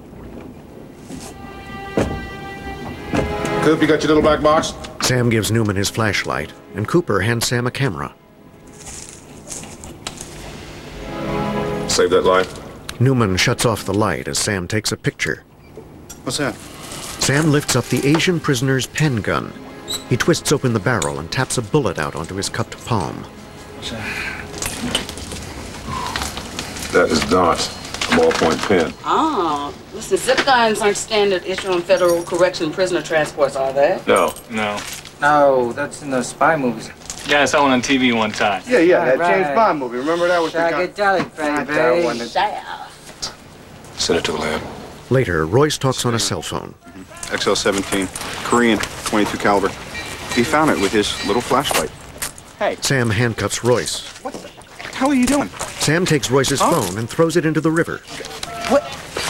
Coop, you got your little black box? Sam gives Newman his flashlight, and Cooper hands Sam a camera. Save that light. Newman shuts off the light as Sam takes a picture. What's that? Sam lifts up the Asian prisoner's pen gun. He twists open the barrel and taps a bullet out onto his cupped palm. That is not a ballpoint pen. Oh, listen, zip guns aren't standard issue on federal correction prisoner transports, are they? No. No, that's in those spy movies. Yeah, I saw one on TV one time. Yeah, that Right. James Bond movie. Remember that with the guy? Shagadelic, baby. Send it to the lab. Later, Royce talks on a cell phone. XL-17, Korean, 22 caliber. He found it with his little flashlight. Hey. Sam handcuffs Royce. What the hell are you doing? Sam takes Royce's phone and throws it into the river. What?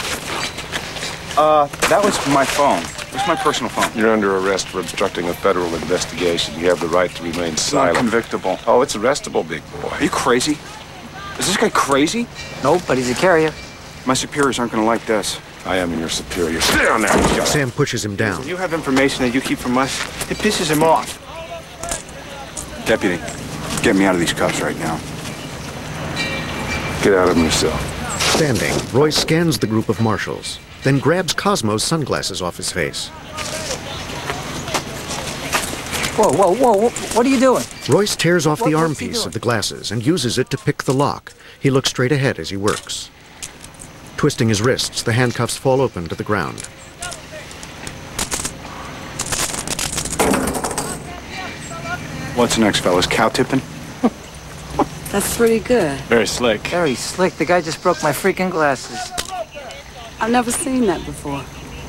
That was my phone. It was my personal phone. You're under arrest for obstructing a federal investigation. You have the right to remain silent. Unconvictable. Oh, it's arrestable, big boy. Are you crazy? Is this guy crazy? Nope, but he's a carrier. My superiors aren't going to like this. I am your superior. Sit down there. Sam pushes him down. You have information that you keep from us. It pisses him off. Deputy, get me out of these cuffs right now. Get out of them yourself. Standing, Royce scans the group of marshals, then grabs Cosmo's sunglasses off his face. Whoa, whoa, whoa, what are you doing? Royce tears off the What's he armpiece doing? of the glasses and uses it to pick the lock. He looks straight ahead as he works. Twisting his wrists, the handcuffs fall open to the ground. What's next, fellas? Cow tipping? That's pretty good. Very slick. Very slick. The guy just broke my freaking glasses. I've never seen that before.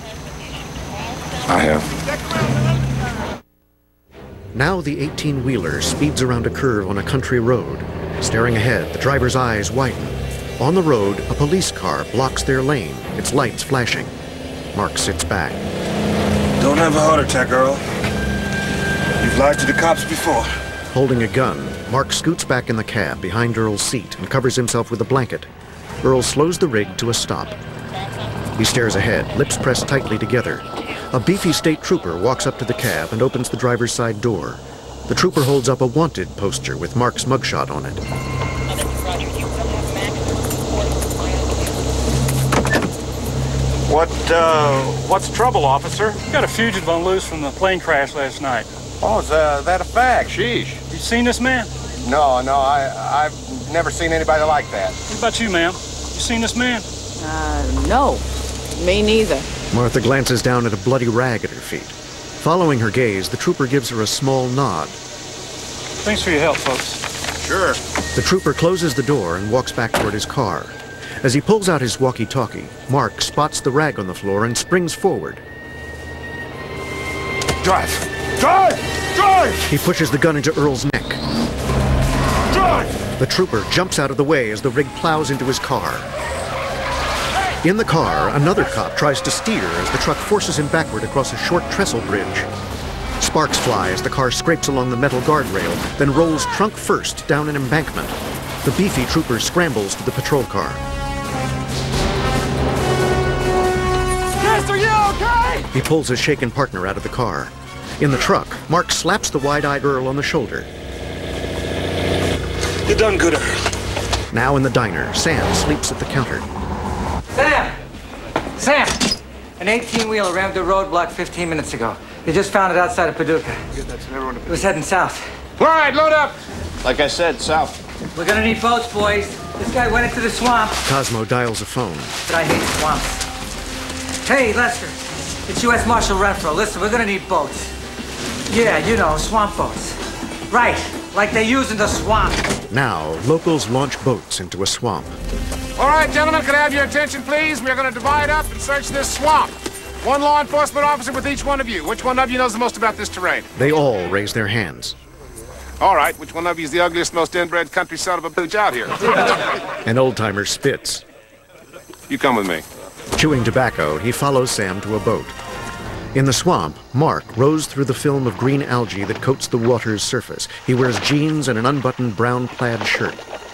I have. Now the 18-wheeler speeds around a curve on a country road. Staring ahead, the driver's eyes widen. On the road, a police car blocks their lane, its lights flashing. Mark sits back. Don't have a heart attack, Earl. You've lied to the cops before. Holding a gun, Mark scoots back in the cab behind Earl's seat and covers himself with a blanket. Earl slows the rig to a stop. He stares ahead, lips pressed tightly together. A beefy state trooper walks up to the cab and opens the driver's side door. The trooper holds up a wanted poster with Mark's mugshot on it. What's the trouble, officer? Got a fugitive on loose from the plane crash last night. Oh, is that a fact? Sheesh. You seen this man? No, I've never seen anybody like that. What about you, ma'am? You seen this man? No. Me neither. Martha glances down at a bloody rag at her feet. Following her gaze, the trooper gives her a small nod. Thanks for your help, folks. Sure. The trooper closes the door and walks back toward his car. As he pulls out his walkie-talkie, Mark spots the rag on the floor and springs forward. Drive! Drive! Drive! He pushes the gun into Earl's neck. Drive! The trooper jumps out of the way as the rig plows into his car. In the car, another cop tries to steer as the truck forces him backward across a short trestle bridge. Sparks fly as the car scrapes along the metal guardrail, then rolls trunk first down an embankment. The beefy trooper scrambles to the patrol car. Chris, are you okay? He pulls his shaken partner out of the car. In the truck, Mark slaps the wide-eyed Earl on the shoulder. You done good, Earl. Now in the diner, Sam sleeps at the counter. Sam! An 18-wheeler rammed a roadblock 15 minutes ago. They just found it outside of Paducah. It was heading south. All right, load up. Like I said, south. We're gonna need boats, boys. This guy went into the swamp. Cosmo dials a phone. But I hate swamps. Hey, Lester. It's U.S. Marshal Renfro. Listen, we're gonna need boats. Yeah, you know, swamp boats. Right, like they use in the swamp. Now, locals launch boats into a swamp. All right, gentlemen, can I have your attention, please? We're going to divide up and search this swamp. One law enforcement officer with each one of you. Which one of you knows the most about this terrain? They all raise their hands. All right, which one of you is the ugliest, most inbred country son of a bitch out here? An old-timer spits. You come with me. Chewing tobacco, he follows Sam to a boat. In the swamp, Mark rows through the film of green algae that coats the water's surface. He wears jeans and an unbuttoned brown plaid shirt.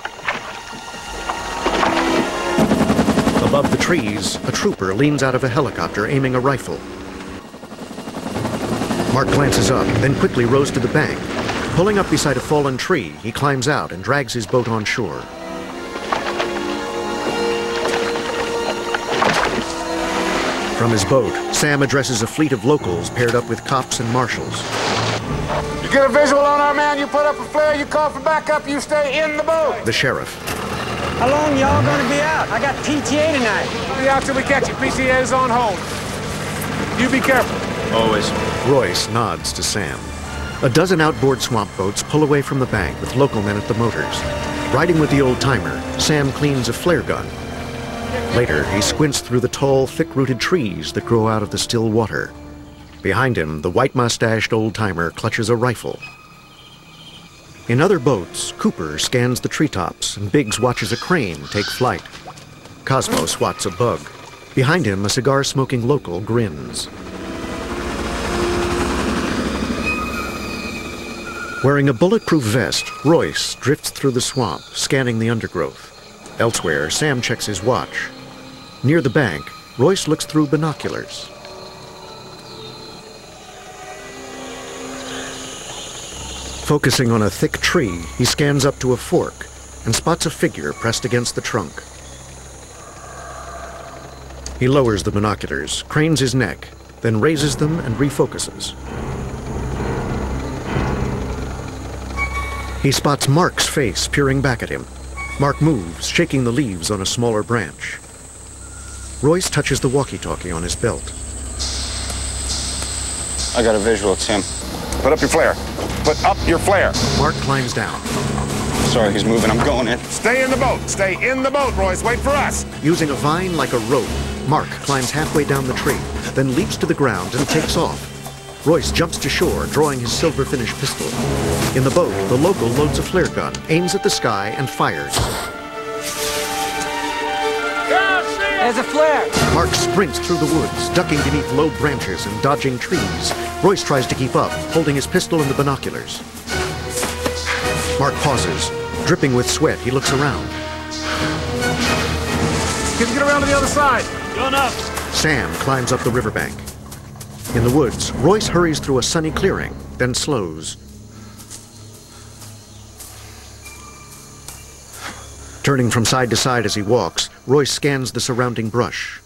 Above the trees, a trooper leans out of a helicopter aiming a rifle. Mark glances up, then quickly rows to the bank. Pulling up beside a fallen tree, he climbs out and drags his boat on shore. From his boat, Sam addresses a fleet of locals paired up with cops and marshals. You get a visual on our man, you put up a flare, you call for backup, you stay in the boat. The sheriff. How long y'all gonna be out? I got PTA tonight. We'll be out till we catch you. PTA is on hold. You be careful. Always. Royce nods to Sam. A dozen outboard swamp boats pull away from the bank with local men at the motors. Riding with the old-timer, Sam cleans a flare gun. Later, he squints through the tall, thick-rooted trees that grow out of the still water. Behind him, the white-mustached old-timer clutches a rifle. In other boats, Cooper scans the treetops, and Biggs watches a crane take flight. Cosmo swats a bug. Behind him, a cigar-smoking local grins. Wearing a bulletproof vest, Royce drifts through the swamp, scanning the undergrowth. Elsewhere, Sam checks his watch. Near the bank, Royce looks through binoculars. Focusing on a thick tree, he scans up to a fork and spots a figure pressed against the trunk. He lowers the binoculars, cranes his neck, then raises them and refocuses. He spots Mark's face peering back at him. Mark moves, shaking the leaves on a smaller branch. Royce touches the walkie-talkie on his belt. I got a visual, it's him. Put up your flare. Put up your flare. Mark climbs down. Sorry, he's moving. I'm going in. Stay in the boat. Stay in the boat, Royce. Wait for us. Using a vine like a rope, Mark climbs halfway down the tree, then leaps to the ground and takes off. Royce jumps to shore, drawing his silver finish pistol. In the boat, the local loads a flare gun, aims at the sky, and fires. There's a flare! Mark sprints through the woods, ducking beneath low branches and dodging trees. Royce tries to keep up, holding his pistol and the binoculars. Mark pauses. Dripping with sweat, he looks around. Get around to the other side. Going up. Sam climbs up the riverbank. In the woods, Royce hurries through a sunny clearing, then slows. Turning from side to side as he walks, Royce scans the surrounding brush.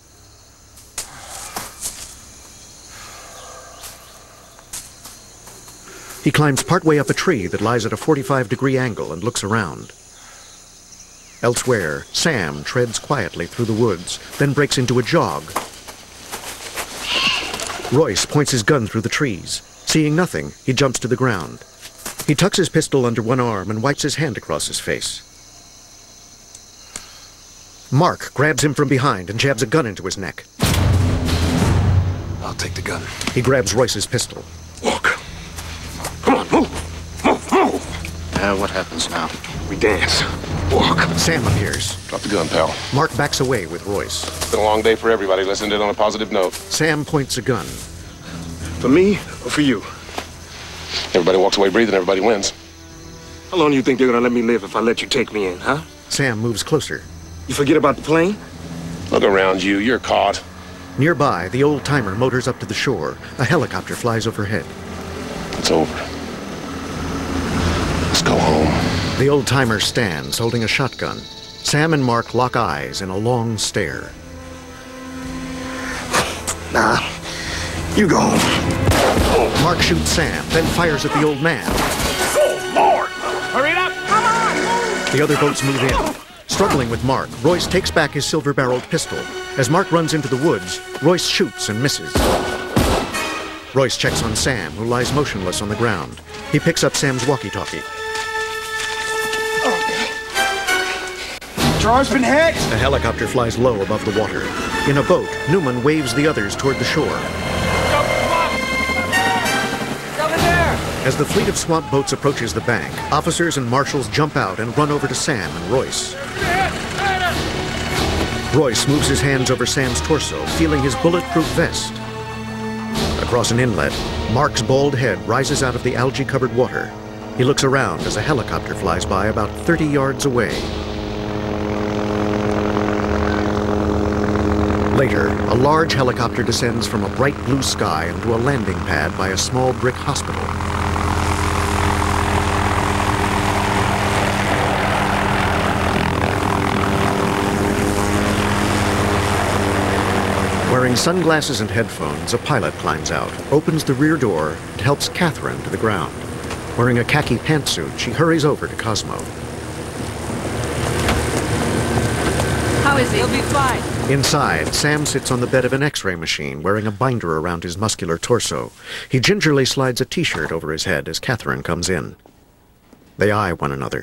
He climbs partway up a tree that lies at a 45-degree angle and looks around. Elsewhere, Sam treads quietly through the woods, then breaks into a jog. Royce points his gun through the trees. Seeing nothing, he jumps to the ground. He tucks his pistol under one arm and wipes his hand across his face. Mark grabs him from behind and jabs a gun into his neck. I'll take the gun. He grabs Royce's pistol. Walk. Come on, move. Move. What happens now? We dance. Walk. Sam appears. Drop the gun, pal. Mark backs away with Royce. It's been a long day for everybody. Let's end it on a positive note. Sam points a gun. For me or for you? Everybody walks away breathing, everybody wins. How long do you think they're gonna let me live if I let you take me in, huh? Sam moves closer. You forget about the plane? Look around you. You're caught. Nearby, the old-timer motors up to the shore. A helicopter flies overhead. It's over. Let's go home. The old-timer stands, holding a shotgun. Sam and Mark lock eyes in a long stare. Nah, you go home. Mark shoots Sam, then fires at the old man. Oh, Lord! Hurry it up! Come on, move! The other boats move in. Struggling with Mark, Royce takes back his silver-barreled pistol. As Mark runs into the woods, Royce shoots and misses. Royce checks on Sam, who lies motionless on the ground. He picks up Sam's walkie-talkie. Char's been hit! A helicopter flies low above the water. In a boat, Newman waves the others toward the shore. Over there! As the fleet of swamp boats approaches the bank, officers and marshals jump out and run over to Sam and Royce. Royce moves his hands over Sam's torso, feeling his bulletproof vest. Across an inlet, Mark's bald head rises out of the algae-covered water. He looks around as a helicopter flies by about 30 yards away. Later, a large helicopter descends from a bright blue sky into a landing pad by a small brick hospital. Wearing sunglasses and headphones, a pilot climbs out, opens the rear door, and helps Catherine to the ground. Wearing a khaki pantsuit, she hurries over to Cosmo. How is he? He'll be fine. Inside, Sam sits on the bed of an X-ray machine, wearing a binder around his muscular torso. He gingerly slides a T-shirt over his head as Catherine comes in. They eye one another.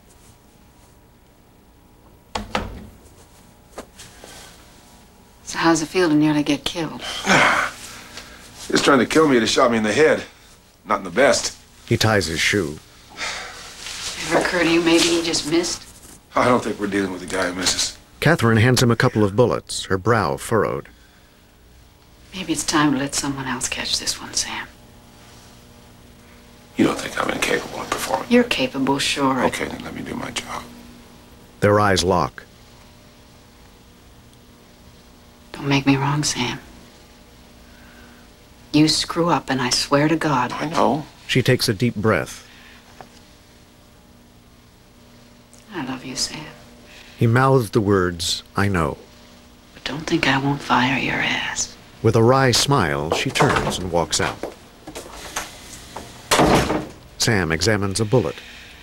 So how's it feel to nearly get killed? He was trying to kill me. He shot me in the head. Not in the best. He ties his shoe. Ever occur to you maybe he just missed? I don't think we're dealing with a guy who misses. Catherine hands him a couple of bullets, her brow furrowed. Maybe it's time to let someone else catch this one, Sam. You don't think I'm incapable of performing? You're capable, sure. Okay, then let me do my job. Their eyes lock. Don't make me wrong, Sam. You screw up, and I swear to God. I know. She takes a deep breath. I love you, Sam. He mouthed the words, "I know." But don't think I won't fire your ass. With a wry smile, she turns and walks out. Sam examines a bullet.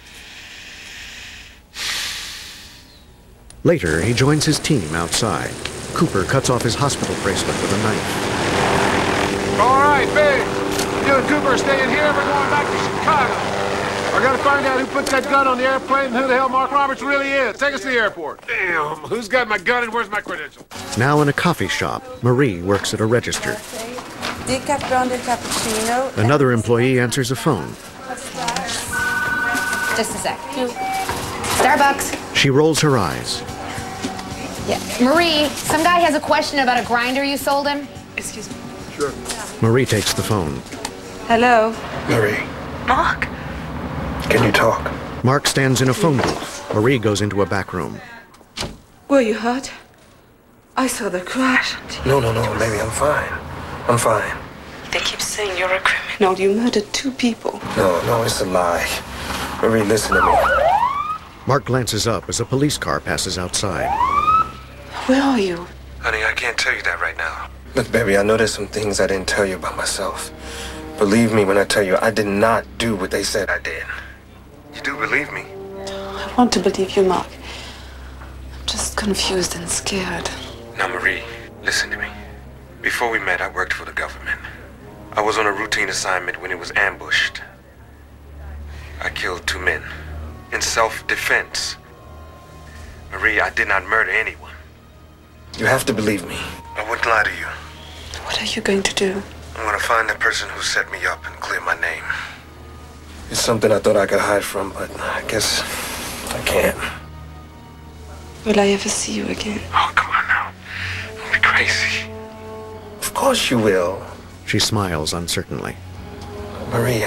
Later, he joins his team outside. Cooper cuts off his hospital bracelet with a knife. All right, Big. You and Cooper are staying here. We're going back to Chicago. I gotta find out who put that gun on the airplane and who the hell Mark Roberts really is. Take us to the airport. Damn, who's got my gun and where's my credentials? Now in a coffee shop, Marie works at a register. Decaf grande cappuccino. Another employee answers a phone. Just a sec. Starbucks. She rolls her eyes. Yeah. Marie, some guy has a question about a grinder you sold him. Excuse me. Sure. Marie takes the phone. Hello? Marie, Mark? can you talk? Mark stands in a phone booth. Marie goes into a back room. Were you hurt? I saw the crash. No, baby, I'm fine. I'm fine. They keep saying you're a criminal. You murdered 2 people. No, it's a lie. Marie, listen to me. Mark glances up as a police car passes outside. Where are you? Honey, I can't tell you that right now. Look, baby, I know there's some things I didn't tell you about myself. Believe me when I tell you I did not do what they said I did. You do believe me? I want to believe you, Mark. I'm just confused and scared. Now, Marie, listen to me. Before we met, I worked for the government. I was on a routine assignment when it was ambushed. I killed 2 men in self-defense. Marie, I did not murder anyone. You have to believe me. I wouldn't lie to you. What are you going to do? I'm gonna find the person who set me up and clear my name. It's something I thought I could hide from, but I guess I can't. Will I ever see you again? Oh, come on now. Don't be crazy. Of course you will. She smiles uncertainly. Marie,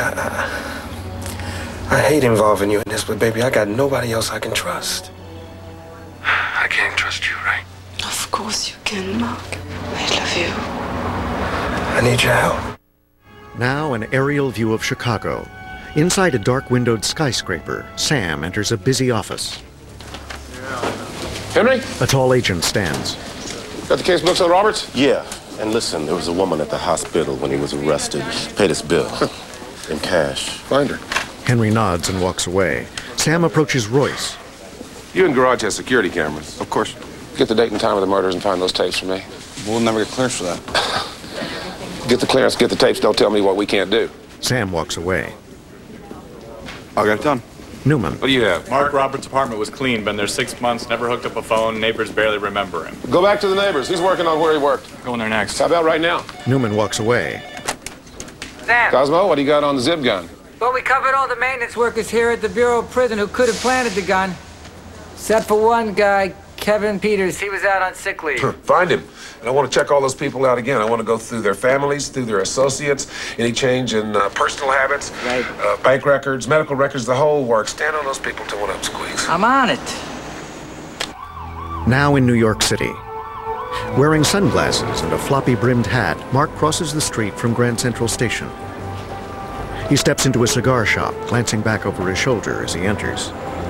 I hate involving you in this, but baby, I got nobody else I can trust. I can't trust you, right? Of course you can, Mark. I love you. I need your help. Now an aerial view of Chicago. Inside a dark-windowed skyscraper, Sam enters a busy office. Henry? A tall agent stands. Got the case books on Roberts? Yeah. And listen, there was a woman at the hospital when he was arrested. Paid his bill. In cash. Find her. Henry nods and walks away. Sam approaches Royce. You and Garage has security cameras. Of course. Get the date and time of the murders and find those tapes for me. We'll never get clearance for that. Get the clearance, get the tapes, don't tell me what we can't do. Sam walks away. I'll get it done. Newman. What do you have? Mark Roberts' apartment was clean, been there 6 months, never hooked up a phone, neighbors barely remember him. Go back to the neighbors. Who's working on where he worked? Going there next. How about right now? Newman walks away. Sam. Cosmo, what do you got on the zip gun? Well, we covered all the maintenance workers here at the Bureau of Prison who could have planted the gun. Except for one guy, Kevin Peters. He was out on sick leave. Find him. And I want to check all those people out again. I want to go through their families, through their associates, any change in personal habits, bank records, medical records, the whole works. Stand on those people till one of them squeaks. I'm on it. Now in New York City. Wearing sunglasses and a floppy-brimmed hat, Mark crosses the street from Grand Central Station. He steps into a cigar shop, glancing back over his shoulder as he enters.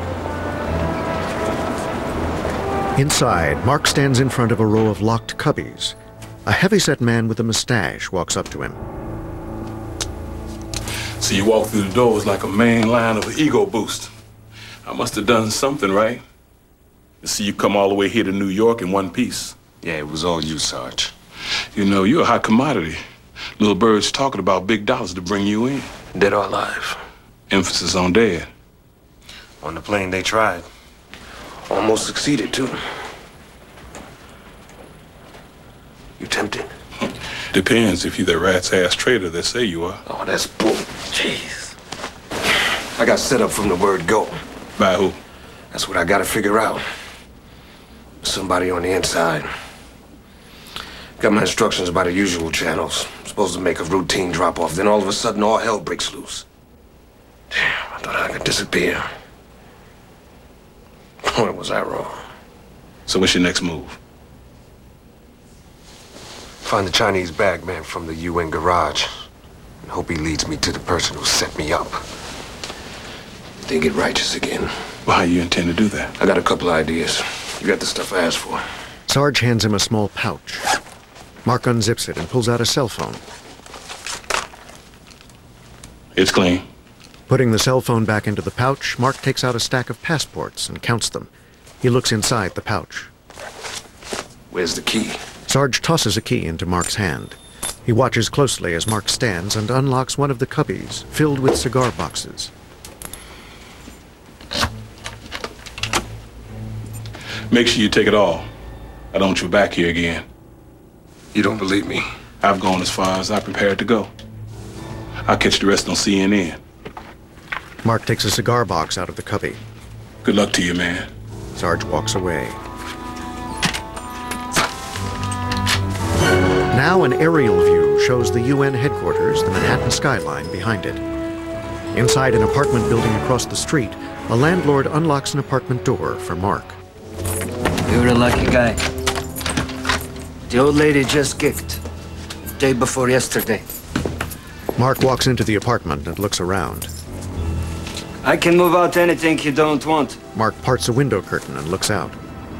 Inside, Mark stands in front of a row of locked cubbies. A heavy-set man with a mustache walks up to him. So you walk through the door, it's like a main line of an ego boost. I must have done something right. You see, you come all the way here to New York in one piece. Yeah, it was all you, Sarge. You know, you're a hot commodity. Little birds talking about big dollars to bring you in. Dead or alive? Emphasis on dead. On the plane, they tried. Almost succeeded, too. You tempted? Depends if you're the rat's ass traitor they say you are. Oh, that's bull. Jeez. I got set up from the word go. By who? That's what I gotta figure out. Somebody on the inside. Got my instructions by the usual channels. Supposed to make a routine drop-off. Then all of a sudden, all hell breaks loose. Damn, I thought I could disappear. Boy, was I wrong. So what's your next move? Find the Chinese bagman from the UN garage. And hope he leads me to the person who set me up. Then get righteous again. Well, how you intend to do that? I got a couple ideas. You got the stuff I asked for. Sarge hands him a small pouch. Mark unzips it and pulls out a cell phone. It's clean. Putting the cell phone back into the pouch, Mark takes out a stack of passports and counts them. He looks inside the pouch. Where's the key? Sarge tosses a key into Mark's hand. He watches closely as Mark stands and unlocks one of the cubbies, filled with cigar boxes. Make sure you take it all. I don't want you back here again. You don't believe me? I've gone as far as I'm prepared to go. I'll catch the rest on CNN. Mark takes a cigar box out of the cubby. Good luck to you, man. Sarge walks away. Now an aerial view shows the UN headquarters, the Manhattan skyline behind it. Inside an apartment building across the street, a landlord unlocks an apartment door for Mark. You're a lucky guy. The old lady just kicked. Day before yesterday. Mark walks into the apartment and looks around. I can move out anything you don't want. Mark parts a window curtain and looks out.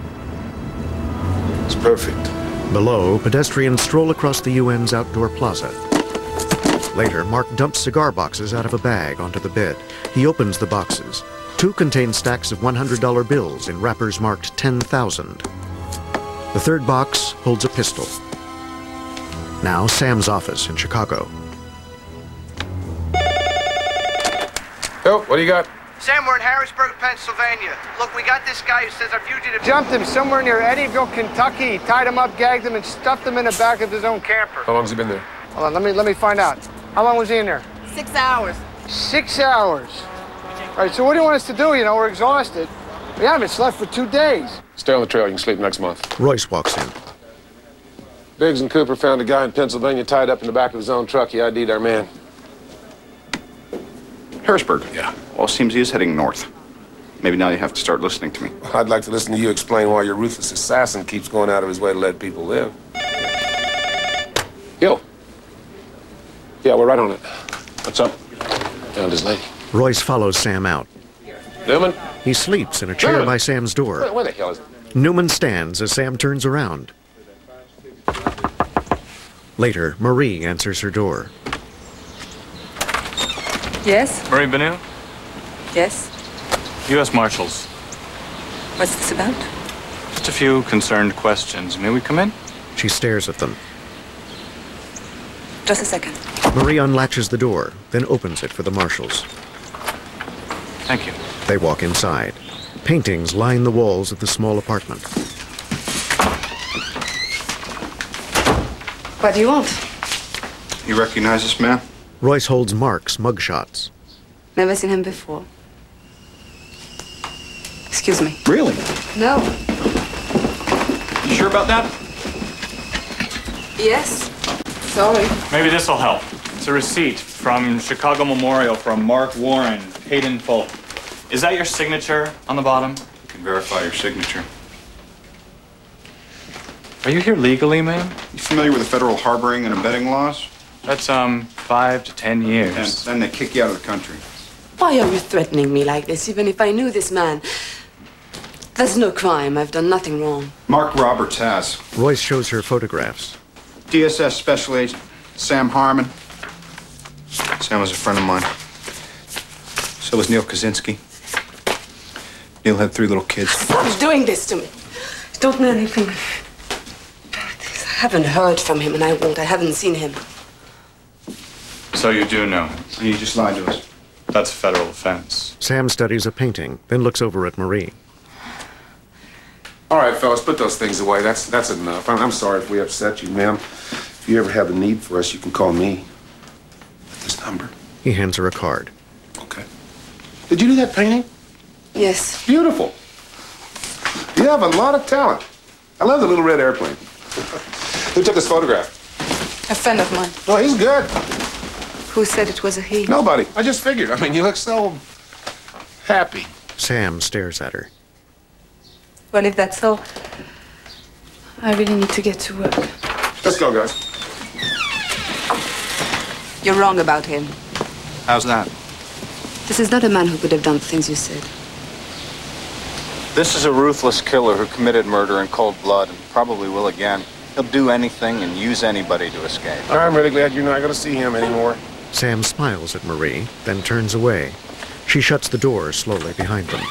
It's perfect. Below, pedestrians stroll across the UN's outdoor plaza. Later, Mark dumps cigar boxes out of a bag onto the bed. He opens the boxes. 2 contain stacks of $100 bills in wrappers marked 10,000. The third box holds a pistol. Now, Sam's office in Chicago. Oh, what do you got? Sam, we're in Harrisburg, Pennsylvania. Look, we got this guy who says our fugitive... Jumped him somewhere near Eddyville, Kentucky. Tied him up, gagged him, and stuffed him in the back of his own camper. How long's he been there? Hold on, let me find out. How long was he in there? 6 hours. 6 hours. All right, so what do you want us to do? You know, we're exhausted. We haven't slept for 2 days. Stay on the trail. You can sleep next month. Royce walks in. Biggs and Cooper found a guy in Pennsylvania tied up in the back of his own truck. He ID'd our man. Harrisburg. Yeah. Well, it seems he is heading north. Maybe now you have to start listening to me. I'd like to listen to you explain why your ruthless assassin keeps going out of his way to let people live. Yo. Yeah, we're right on it. What's up? Found his lady. Royce follows Sam out. Newman? He sleeps in a chair by Sam's door. Where the hell is it? Newman stands as Sam turns around. Later, Marie answers her door. Yes? Marie Benu? Yes? U.S. Marshals. What's this about? Just a few concerned questions. May we come in? She stares at them. Just a second. Marie unlatches the door, then opens it for the marshals. Thank you. They walk inside. Paintings line the walls of the small apartment. What do you want? You recognize this man? Royce holds Mark's mugshots. Never seen him before. Excuse me. Really? No. You sure about that? Yes. Sorry. Maybe this will help. It's a receipt from Chicago Memorial from Mark Warren, paid in full. Is that your signature on the bottom? You can verify your signature. Are you here legally, ma'am? You familiar with the federal harboring and abetting laws? That's 5 to 10 years. And then they kick you out of the country. Why are you threatening me like this, even if I knew this man? There's no crime. I've done nothing wrong. Mark Roberts has. Royce shows her photographs. DSS Special Agent Sam Harmon. Sam was a friend of mine. So was Neil Kaczynski. Neil had 3 little kids. Stop doing this to me. I don't know anything. I haven't heard from him, and I won't. I haven't seen him. So you do know him? And you just lied to us. That's federal offense. Sam studies a painting, then looks over at Marie. All right, fellas, put those things away. That's enough. I'm sorry if we upset you, ma'am. If you ever have a need for us, you can call me at this number. He hands her a card. Okay. Did you do that painting? Yes. Beautiful. You have a lot of talent. I love the little red airplane. Who took this photograph? A friend of mine. Oh, he's good. Who said it was a he? Nobody. I just figured. I mean, you look so happy. Sam stares at her. Well, if that's so, I really need to get to work. Let's go, guys. You're wrong about him. How's that? This is not a man who could have done the things you said. This is a ruthless killer who committed murder in cold blood and probably will again. He'll do anything and use anybody to escape. I'm really glad you're not going to see him anymore. Sam smiles at Marie, then turns away. She shuts the door slowly behind them.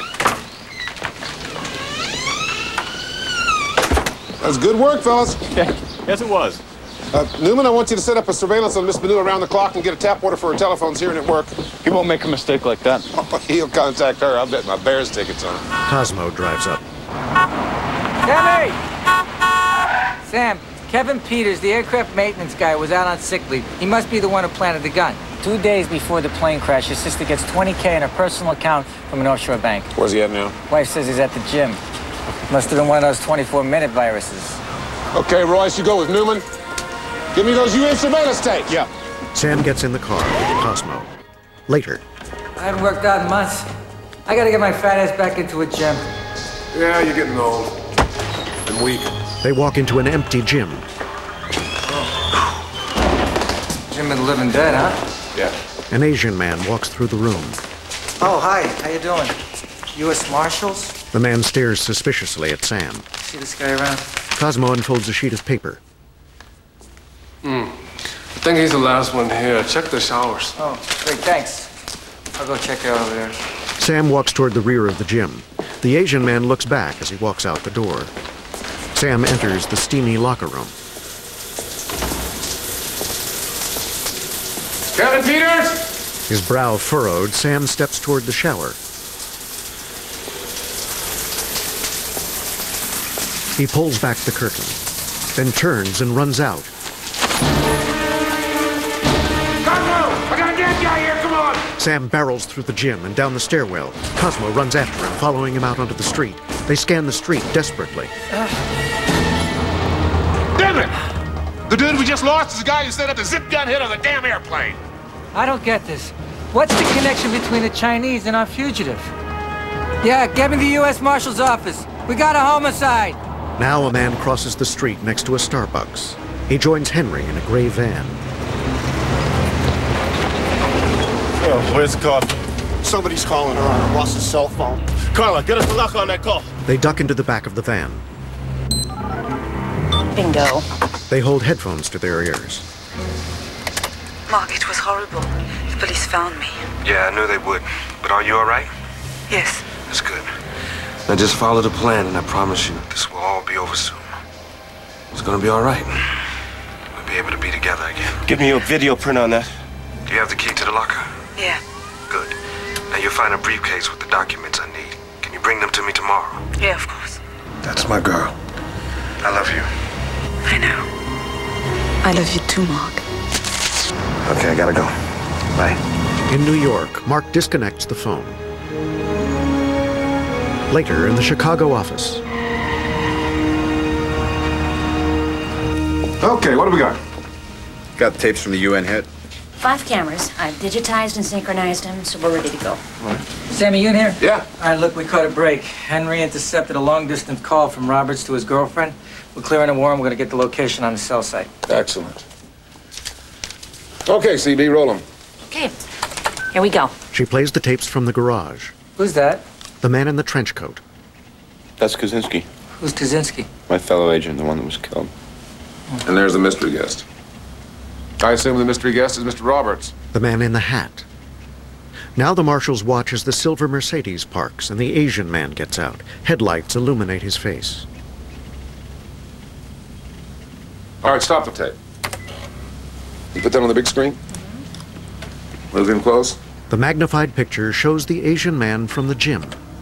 That's good work, fellas. Yes, it was. Newman, I want you to set up a surveillance on Miss Benu around the clock and get a tap order for her telephones here and at work. He won't make a mistake like that. He'll contact her. I'll bet my Bears tickets on it. Cosmo drives up. Sammy! Sam, Kevin Peters, the aircraft maintenance guy, was out on sick leave. He must be the one who planted the gun. 2 days before the plane crash, his sister gets $20K in her personal account from an offshore bank. Where's he at now? Wife says he's at the gym. Must have been one of those 24-minute viruses. Okay, Royce, you go with Newman. Give me those UN surveillance tapes. Yeah. Sam gets in the car with Cosmo. Later. I haven't worked out in months. I gotta get my fat ass back into a gym. Yeah, you're getting old. And weak. They walk into an empty gym. Gym of the living dead, huh? Yeah. An Asian man walks through the room. Oh, hi. How you doing? U.S. Marshals? The man stares suspiciously at Sam. See this guy around? Cosmo unfolds a sheet of paper. I think he's the last one here. Check the showers. Oh, great, thanks. I'll go check it out over there. Sam walks toward the rear of the gym. The Asian man looks back as he walks out the door. Sam enters the steamy locker room. Kevin Peters! His brow furrowed, Sam steps toward the shower. He pulls back the curtain, then turns and runs out. Sam barrels through the gym and down the stairwell. Cosmo runs after him, following him out onto the street. They scan the street desperately. Damn it! The dude we just lost is the guy who set up the zip gun hit on the damn airplane. I don't get this. What's the connection between the Chinese and our fugitive? Yeah, get me to the U.S. Marshal's office. We got a homicide. Now a man crosses the street next to a Starbucks. He joins Henry in a gray van. Oh, where's the coffee? Somebody's calling her on her boss's cell phone. Carla, get us a lock on that call. They duck into the back of the van. Bingo. They hold headphones to their ears. Mark, it was horrible. The police found me. Yeah, I knew they would. But are you all right? Yes. That's good. Now just follow the plan, and I promise you, this will all be over soon. It's gonna be all right. We'll be able to be together again. Give me a video print on that. Do you have the key to the locker? Yeah. Good. Now you'll find a briefcase with the documents I need. Can you bring them to me tomorrow? Yeah, of course. That's my girl. I love you. I know. I love you too, Mark. Okay, I gotta go. Bye. In New York, Mark disconnects the phone. Later, in the Chicago office. Okay, what do we got? Got the tapes from the UN hit. 5 cameras. I've digitized and synchronized them, so we're ready to go. Sammy, you in here? Yeah. All right, look, we caught a break. Henry intercepted a long-distance call from Roberts to his girlfriend. We're clearing a warrant. We're going to get the location on the cell site. Excellent. Okay, CB, roll them. Okay. Here we go. She plays the tapes from the garage. Who's that? The man in the trench coat. That's Kaczynski. Who's Kaczynski? My fellow agent, the one that was killed. And there's the mystery guest. I assume the mystery guest is Mr. Roberts. The man in the hat. Now the marshals watch as the silver Mercedes parks and the Asian man gets out. Headlights illuminate his face. All right, stop the tape. You put that on the big screen? Move in close. The magnified picture shows the Asian man from the gym.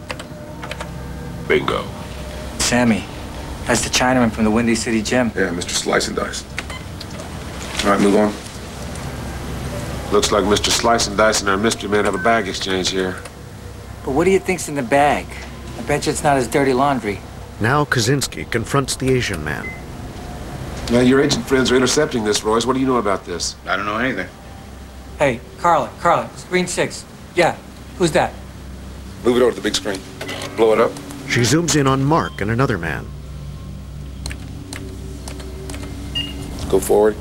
Bingo. Sammy. That's the Chinaman from the Windy City Gym. Yeah, Mr. Slice and Dice. All right, move on. Looks like Mr. Slice and Dice and our mystery man have a bag exchange here. But what do you think's in the bag? I bet you it's not his dirty laundry. Now Kaczynski confronts the Asian man. Now, your agent friends are intercepting this, Royce. What do you know about this? I don't know anything. Hey, Carla, screen 6. Yeah, who's that? Move it over to the big screen. Blow it up. She zooms in on Mark and another man. Go forward.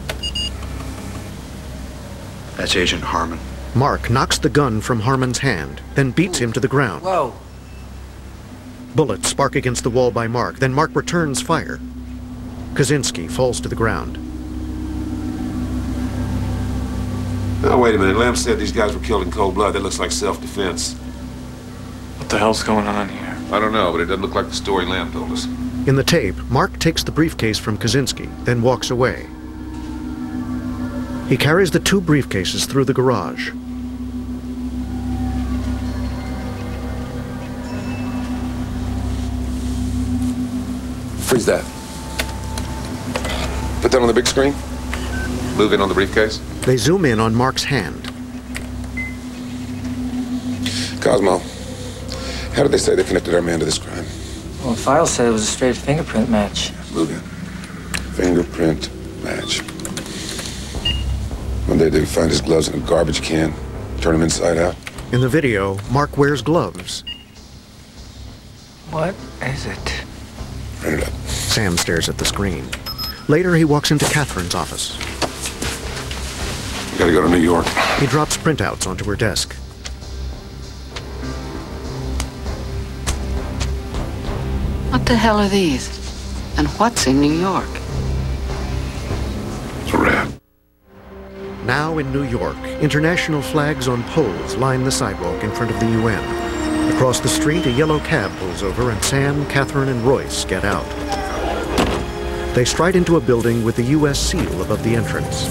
That's Agent Harmon. Mark knocks the gun from Harmon's hand, then beats him to the ground. Whoa. Bullets spark against the wall by Mark, then Mark returns fire. Kaczynski falls to the ground. Now, wait a minute. Lamb said these guys were killed in cold blood. That looks like self-defense. What the hell's going on here? I don't know, but it doesn't look like the story Lamb told us. In the tape, Mark takes the briefcase from Kaczynski, then walks away. He carries the 2 briefcases through the garage. Freeze that. Put that on the big screen. Move in on the briefcase. They zoom in on Mark's hand. Cosmo, how did they say they connected our man to this crime? Well, the file said it was a straight fingerprint match. Move in. Fingerprint match. What'd they do? Find his gloves in a garbage can? Turn them inside out? In the video, Mark wears gloves. What is it? Print it up. Sam stares at the screen. Later, he walks into Catherine's office. You gotta go to New York. He drops printouts onto her desk. What the hell are these? And what's in New York? It's a wrap. Now in New York, international flags on poles line the sidewalk in front of the UN. Across the street, a yellow cab pulls over and Sam, Catherine, and Royce get out. They stride into a building with the U.S. seal above the entrance.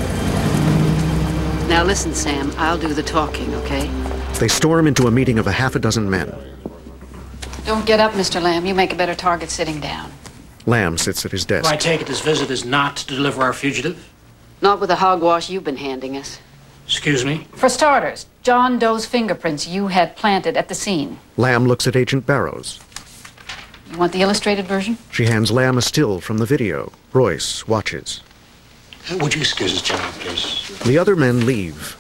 Now listen, Sam, I'll do the talking, okay? They storm into a meeting of a half a dozen men. Don't get up, Mr. Lamb. You make a better target sitting down. Lamb sits at his desk. I take it this visit is not to deliver our fugitive? Not with the hogwash you've been handing us. Excuse me? For starters, John Doe's fingerprints you had planted at the scene. Lamb looks at Agent Barrows. You want the illustrated version? She hands Lamb a still from the video. Royce watches. Would you excuse us, gentlemen, please? The other men leave.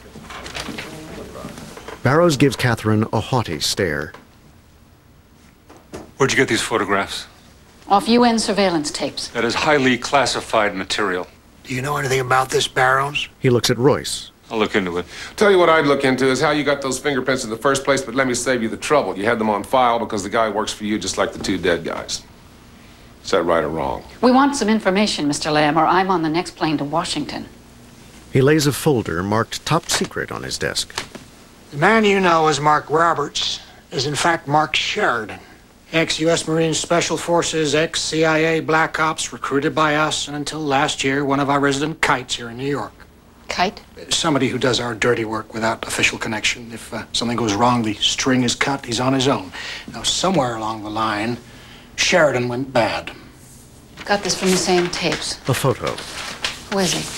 Barrows gives Catherine a haughty stare. Where'd you get these photographs? Off UN surveillance tapes. That is highly classified material. Do you know anything about this, Barrows? He looks at Royce. I'll look into it. Tell you what I'd look into is how you got those fingerprints in the first place, but let me save you the trouble. You had them on file because the guy works for you just like the 2 dead guys. Is that right or wrong? We want some information, Mr. Lamb, or I'm on the next plane to Washington. He lays a folder marked top secret on his desk. The man you know as Mark Roberts is in fact Mark Sheridan. Ex-U.S. Marine Special Forces, ex-CIA Black Ops, recruited by us, and until last year, one of our resident kites here in New York. Kite? Somebody who does our dirty work without official connection. If something goes wrong, the string is cut, he's on his own. Now, somewhere along the line, Sheridan went bad. Got this from the same tapes. A photo. Who is he?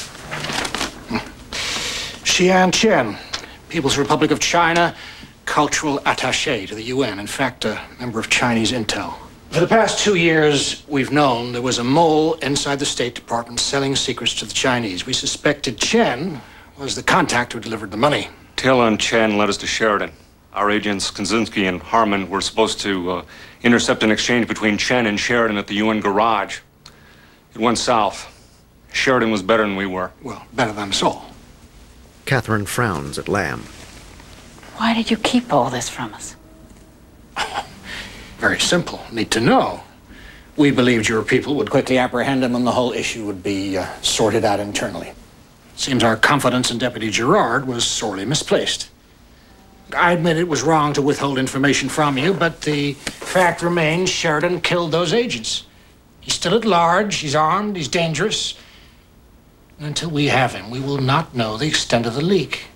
Xian Chen, People's Republic of China, cultural attaché to the UN. In fact, a member of Chinese intel. For the past 2 years, we've known there was a mole inside the State Department selling secrets to the Chinese. We suspected Chen was the contact who delivered the money. Tail on Chen led us to Sheridan. Our agents, Kaczynski and Harmon, were supposed to intercept an exchange between Chen and Sheridan at the UN garage. It went south. Sheridan was better than we were. Well, better than us all. Catherine frowns at Lamb. Why did you keep all this from us? Very simple. Need to know. We believed your people would quickly apprehend him and the whole issue would be sorted out internally. Seems our confidence in Deputy Gerard was sorely misplaced. I admit it was wrong to withhold information from you, but the fact remains Sheridan killed those agents. He's still at large, he's armed, he's dangerous. And until we have him, we will not know the extent of the leak.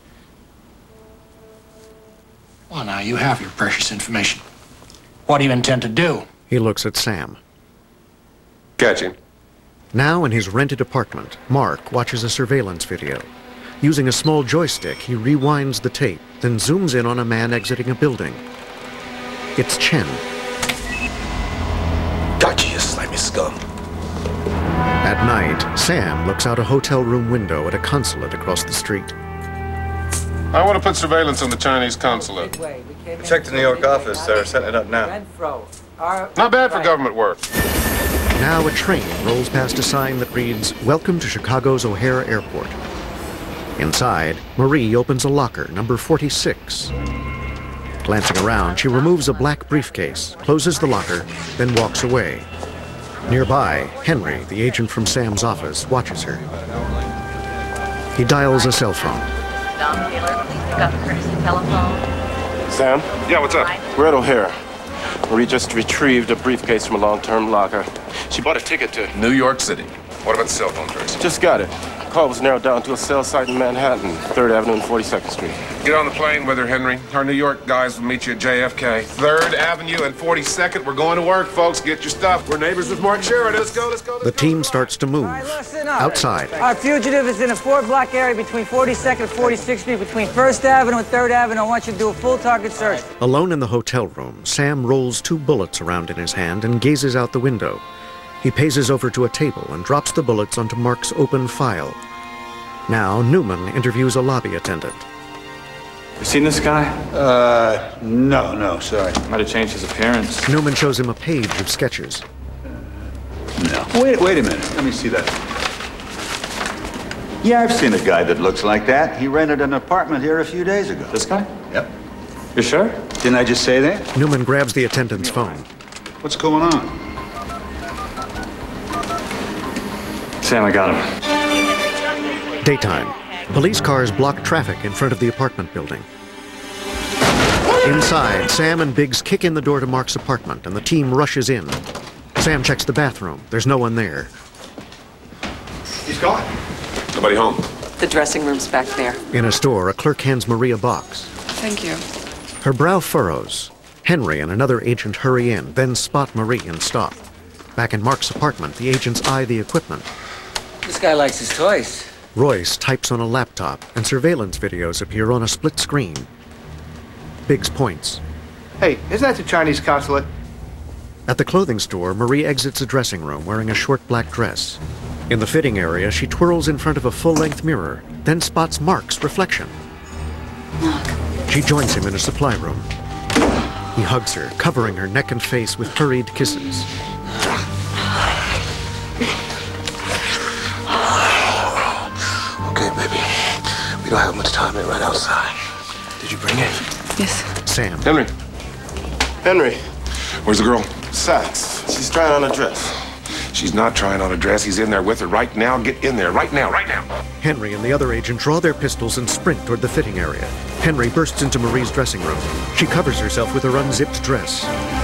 Well, now you have your precious information. What do you intend to do? He looks at Sam. Catch him. Now in his rented apartment, Mark watches a surveillance video. Using a small joystick, he rewinds the tape, then zooms in on a man exiting a building. It's Chen. Gotcha, you slimy scum. At night, Sam looks out a hotel room window at a consulate across the street. I want to put surveillance on the Chinese consulate. Check the New York office. They're setting it up now. Not bad for government work. Now a train rolls past a sign that reads, "Welcome to Chicago's O'Hare Airport." Inside, Marie opens a locker, number 46. Glancing around, she removes a black briefcase, closes the locker, then walks away. Nearby, Henry, the agent from Sam's office, watches her. He dials a cell phone. Don Taylor, please pick up the courtesy telephone. Sam? Yeah, what's up? We're at O'Hare. Marie just retrieved a briefcase from a long-term locker. She bought a ticket to New York City. What about the cell phone trace? Just got it. The call was narrowed down to a cell site in Manhattan, 3rd Avenue and 42nd Street. Get on the plane with her, Henry. Our New York guys will meet you at JFK. 3rd Avenue and 42nd. We're going to work, folks. Get your stuff. We're neighbors with Mark Sheridan. Let's go, let's go. The team starts to move. Outside, Our fugitive is in a 4-block area between 42nd and 46th Street, between 1st Avenue and 3rd Avenue. I want you to do a full target search. alone in the hotel room, Sam rolls 2 bullets around in his hand and gazes out the window. He paces over to a table and drops the bullets onto Mark's open file. Now, Newman interviews a lobby attendant. You seen this guy? No, sorry. Might have changed his appearance. Newman shows him a page of sketches. No. Wait a minute. Let me see that. Yeah, I've seen a guy that looks like that. He rented an apartment here a few days ago. This guy? Yep. You sure? Didn't I just say that? Newman grabs the attendant's phone. What's going on? Sam, I got him. Daytime. Police cars block traffic in front of the apartment building. Inside, Sam and Biggs kick in the door to Mark's apartment, and the team rushes in. Sam checks the bathroom. There's no one there. He's gone. Nobody home. The dressing room's back there. In a store, a clerk hands Marie a box. Thank you. Her brow furrows. Henry and another agent hurry in, then spot Marie and stop. Back in Mark's apartment, the agents eye the equipment. This guy likes his toys. Royce types on a laptop, and surveillance videos appear on a split screen. Biggs points. Hey, isn't that the Chinese consulate? At the clothing store, Marie exits a dressing room wearing a short black dress. In the fitting area, she twirls in front of a full-length mirror, then spots Mark's reflection. She joins him in a supply room. He hugs her, covering her neck and face with hurried kisses. Okay, baby. We don't have much time. They're right outside. Did you bring it? Yes. Sam. Henry. Henry. Where's the girl? Sachs. She's trying on a dress. She's not trying on a dress. He's in there with her right now. Get in there right now, right now. Henry and the other agent draw their pistols and sprint toward the fitting area. Henry bursts into Marie's dressing room. She covers herself with her unzipped dress.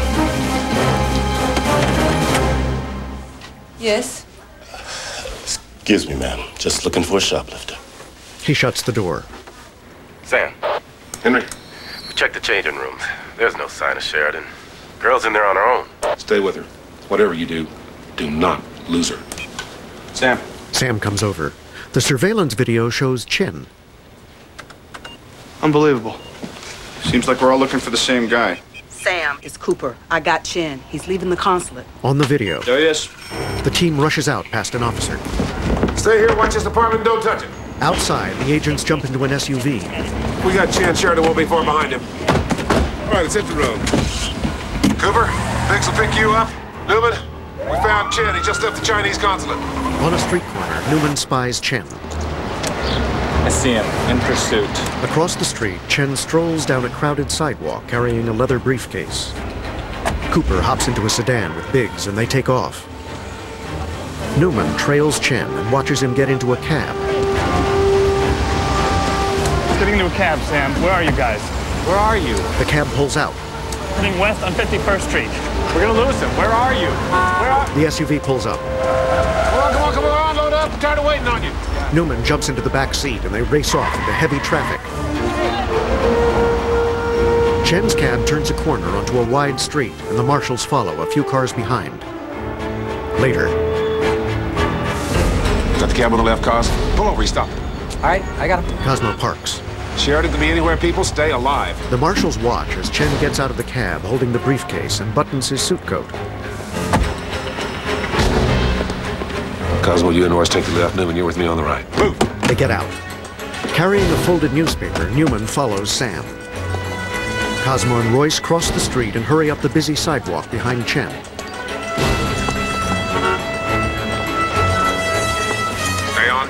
Yes? Excuse me, ma'am. Just looking for a shoplifter. He shuts the door. Sam. Henry. We checked the changing rooms. There's no sign of Sheridan. Girl's in there on her own. Stay with her. Whatever you do, do not lose her. Sam. Sam comes over. The surveillance video shows Chen. Unbelievable. Seems like we're all looking for the same guy. Sam, it's Cooper. I got Chen. He's leaving the consulate. On the video, There he is. the team rushes out past an officer. Stay here, watch this apartment, don't touch it. Outside, the agents jump into an SUV. We got Chan. Sheridan won't be far behind him. All right, let's hit the road. Cooper, Biggs will pick you up. Newman, we found Chen. He just left the Chinese consulate. On a street corner, Newman spies Chen. I see him in pursuit. Across the street, Chen strolls down a crowded sidewalk carrying a leather briefcase. Cooper hops into a sedan with Biggs and they take off. Newman trails Chen and watches him get into a cab. Getting into a cab, Sam. Where are you guys? Where are you? The cab pulls out. Heading west on 51st Street. We're gonna lose him. Where are you? Where are... The SUV pulls up. Come on, load up. I'm tired of waiting on you. Newman jumps into the back seat and they race off into heavy traffic. Chen's cab turns a corner onto a wide street and the marshals follow, a few cars behind. Later. Got the cab on the left, Cos? Pull over, he stopped. All right, I got him. Cosmo parks. Sheridan to be anywhere, people. Stay alive. The marshals watch as Chen gets out of the cab holding the briefcase and buttons his suit coat. Cosmo, you and Royce take the left. Newman, you're with me on the right. Move! They get out. Carrying a folded newspaper, Newman follows Sam. Cosmo and Royce cross the street and hurry up the busy sidewalk behind Chen.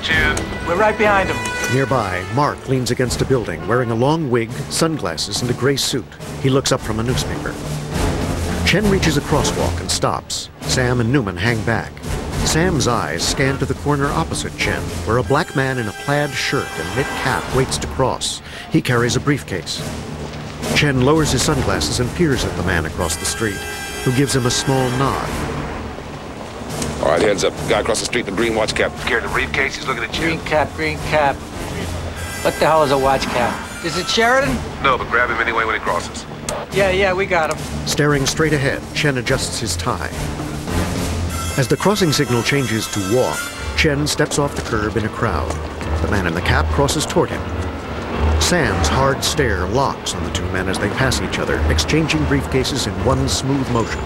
Chen? We're right behind him. Nearby, Mark leans against a building wearing a long wig, sunglasses, and a gray suit. He looks up from a newspaper. Chen reaches a crosswalk and stops. Sam and Newman hang back. Sam's eyes scan to the corner opposite Chen, where a black man in a plaid shirt and knit cap waits to cross. He carries a briefcase. Chen lowers his sunglasses and peers at the man across the street, who gives him a small nod. All right, heads up. Guy across the street in the green watch cap. Carrying the briefcase, he's looking at you. Green cap, green cap. What the hell is a watch cap? Is it Sheridan? No, but grab him anyway when he crosses. Yeah, we got him. Staring straight ahead, Chen adjusts his tie. As the crossing signal changes to walk, Chen steps off the curb in a crowd. The man in the cap crosses toward him. Sam's hard stare locks on the two men as they pass each other, exchanging briefcases in one smooth motion.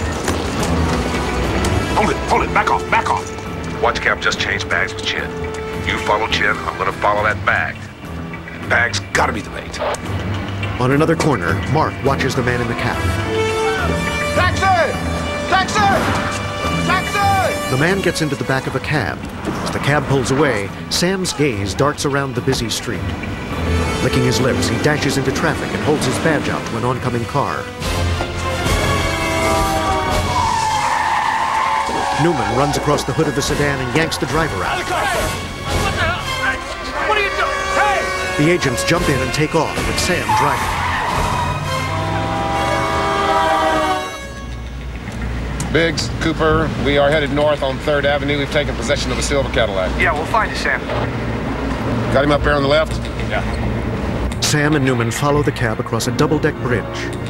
Hold it, back off. Watch cap just changed bags with Chen. You follow Chen, I'm gonna follow that bag. Bag's gotta be delayed. On another corner, Mark watches the man in the cap. Taxi! Taxi! Taxi! The man gets into the back of a cab. As the cab pulls away, Sam's gaze darts around the busy street. Licking his lips, he dashes into traffic and holds his badge out to an oncoming car. Newman runs across the hood of the sedan and yanks the driver out. What the hell? What are you doing? Hey! The agents jump in and take off, with Sam driving. Biggs, Cooper, we are headed north on 3rd Avenue. We've taken possession of a silver Cadillac. Yeah, we'll find you, Sam. Got him up there on the left? Yeah. Sam and Newman follow the cab across a double-deck bridge.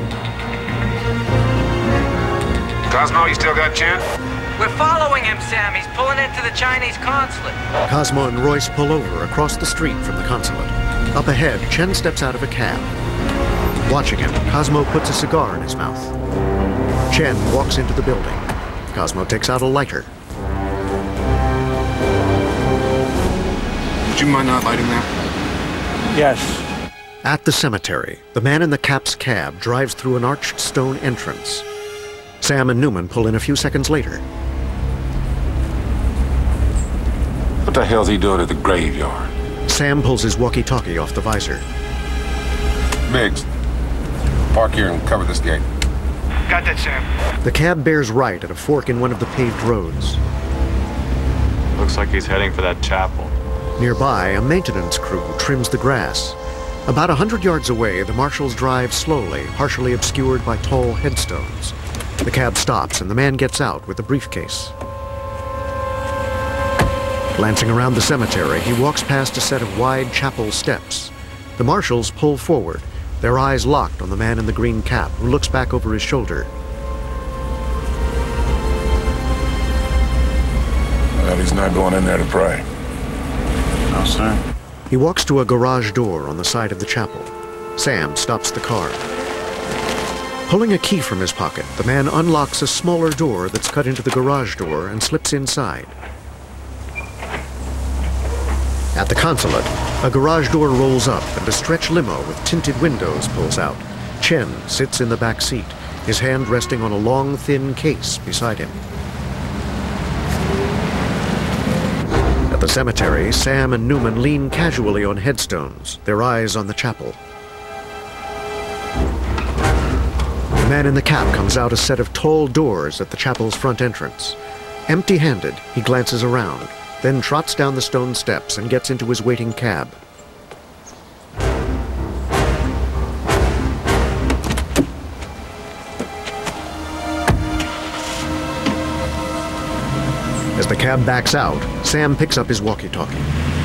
Cosmo, you still got Chen? We're following him, Sam. He's pulling into the Chinese consulate. Cosmo and Royce pull over across the street from the consulate. Up ahead, Chen steps out of a cab. Watching him, Cosmo puts a cigar in his mouth. Chen walks into the building. Cosmo takes out a lighter. Would you mind not lighting that? Yes. At the cemetery, the man in the cap's cab drives through an arched stone entrance. Sam and Newman pull in a few seconds later. What the hell's he doing at the graveyard? Sam pulls his walkie-talkie off the visor. Biggs, park here and cover this gate. Got that, Sam. The cab bears right at a fork in one of the paved roads. Looks like he's heading for that chapel. Nearby, a maintenance crew trims the grass. About 100 yards away, the marshals drive slowly, partially obscured by tall headstones. The cab stops and the man gets out with a briefcase. Glancing around the cemetery, he walks past a set of wide chapel steps. The marshals pull forward, their eyes locked on the man in the green cap, who looks back over his shoulder. Well, he's not going in there to pray. No, sir. He walks to a garage door on the side of the chapel. Sam stops the car. Pulling a key from his pocket, the man unlocks a smaller door that's cut into the garage door and slips inside. At the consulate, a garage door rolls up and a stretch limo with tinted windows pulls out. Chen sits in the back seat, his hand resting on a long, thin case beside him. At the cemetery, Sam and Newman lean casually on headstones, their eyes on the chapel. The man in the cap comes out a set of tall doors at the chapel's front entrance. Empty-handed, he glances around, then trots down the stone steps and gets into his waiting cab. As the cab backs out, Sam picks up his walkie-talkie.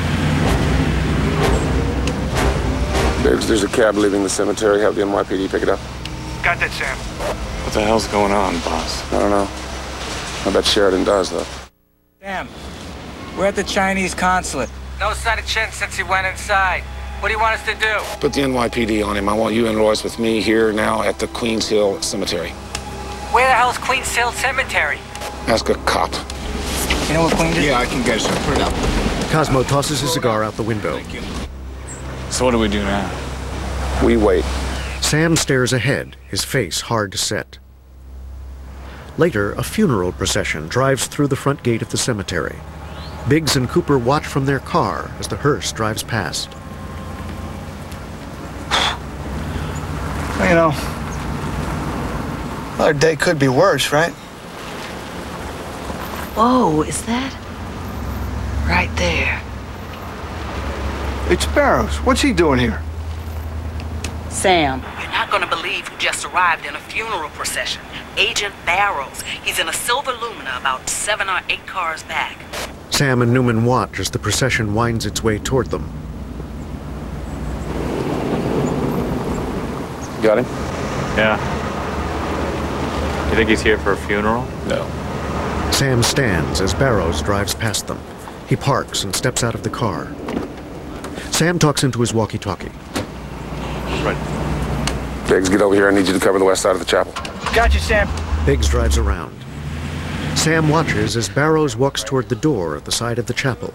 Biggs, there's a cab leaving the cemetery. Have the NYPD pick it up. Got that, Sam. What the hell's going on, boss? I don't know. I bet Sheridan does, though. Sam, we're at the Chinese consulate. No sign of Chen since he went inside. What do you want us to do? Put the NYPD on him. I want you and Royce with me here now at the Queens Hill Cemetery. Where the hell's Queens Hill Cemetery? Ask a cop. You know what Queens is? Yeah, I can get it. Put it up. Cosmo tosses his cigar out the window. So what do we do now? We wait. Sam stares ahead, his face hard set. Later, a funeral procession drives through the front gate of the cemetery. Biggs and Cooper watch from their car as the hearse drives past. You know, our day could be worse, right? Whoa, is that? Right there. It's Barrows. What's he doing here? Sam. You're not gonna believe who just arrived in a funeral procession. Agent Barrows. He's in a silver Lumina about 7 or 8 cars back. Sam and Newman watch as the procession winds its way toward them. Got him? Yeah. You think he's here for a funeral? No. Sam stands as Barrows drives past them. He parks and steps out of the car. Sam talks into his walkie-talkie. Right. Biggs, get over here. I need you to cover the west side of the chapel. Got you, Sam. Biggs drives around. Sam watches as Barrows walks toward the door at the side of the chapel.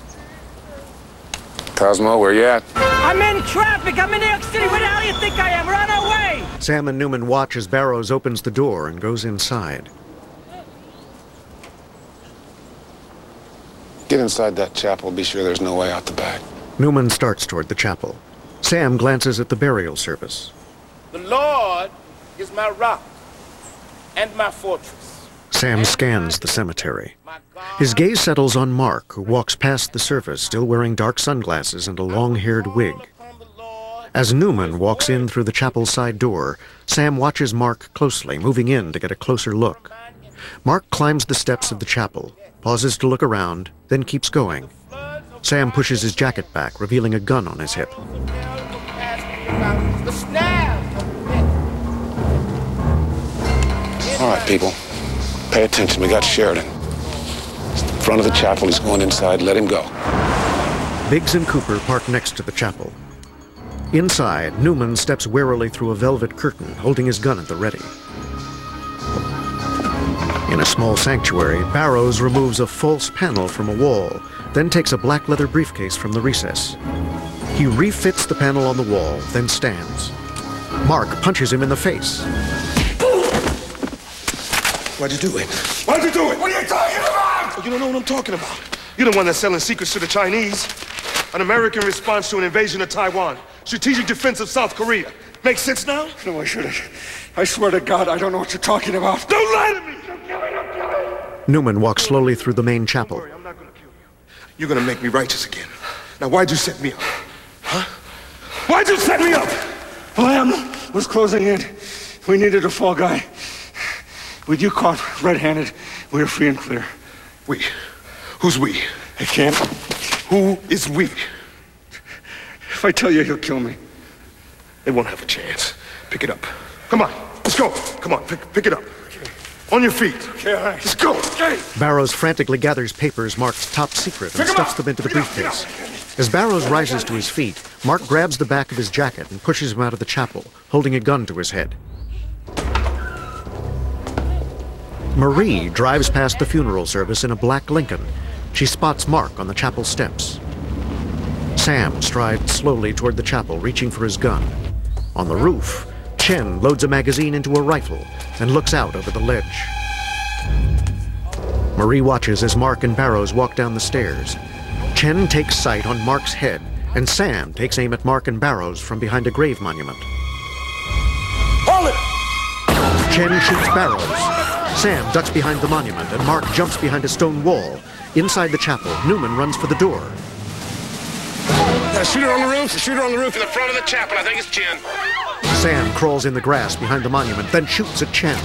Cosmo, where you at? I'm in traffic. I'm in New York City. Where the hell do you think I am? We're on our way. Sam and Newman watch as Barrows opens the door and goes inside. Get inside that chapel. Be sure there's no way out the back. Newman starts toward the chapel. Sam glances at the burial service. The Lord is my rock and my fortress. Sam scans the cemetery. His gaze settles on Mark, who walks past the service still wearing dark sunglasses and a long-haired wig. As Newman walks in through the chapel's side door, Sam watches Mark closely, moving in to get a closer look. Mark climbs the steps of the chapel, pauses to look around, then keeps going. Sam pushes his jacket back, revealing a gun on his hip. All right, people. Pay attention. We got Sheridan. He's in front of the chapel. He's going inside. Let him go. Biggs and Cooper park next to the chapel. Inside, Newman steps warily through a velvet curtain, holding his gun at the ready. In a small sanctuary, Barrows removes a false panel from a wall, then takes a black leather briefcase from the recess. He refits the panel on the wall, then stands. Mark punches him in the face. Why'd you do it? Why'd you do it? What are you talking about? Oh, you don't know what I'm talking about. You're the one that's selling secrets to the Chinese. An American response to an invasion of Taiwan. Strategic defense of South Korea. Makes sense now? No, I shouldn't. I swear to God, I don't know what you're talking about. Don't lie to me! Don't kill me, don't kill me! Newman walks slowly through the main chapel. I'm not gonna kill you. You're gonna make me righteous again. Now, why'd you set me up? Huh? Why'd you set me up? Lamb was closing in. We needed a fall guy. With you caught red-handed, we were free and clear. We? Who's we? I can't. Who is we? If I tell you, he'll kill me. They won't have a chance. Pick it up. Come on, let's go. Come on, pick it up. On your feet. Okay, all right. Let's go. Okay. Barrows frantically gathers papers marked top secret and stuffs them into the briefcase. As Barrows rises to his feet, Mark grabs the back of his jacket and pushes him out of the chapel, holding a gun to his head. Marie drives past the funeral service in a black Lincoln. She spots Mark on the chapel steps. Sam strides slowly toward the chapel, reaching for his gun. On the roof, Chen loads a magazine into a rifle and looks out over the ledge. Marie watches as Mark and Barrows walk down the stairs. Chen takes sight on Mark's head, and Sam takes aim at Mark and Barrows from behind a grave monument. Hold it! Chen shoots Barrows. Sam ducks behind the monument, and Mark jumps behind a stone wall. Inside the chapel, Newman runs for the door. Shooter on the roof. Shooter on the roof in the front of the chapel. I think it's Chen. Sam crawls in the grass behind the monument, then shoots at Chen.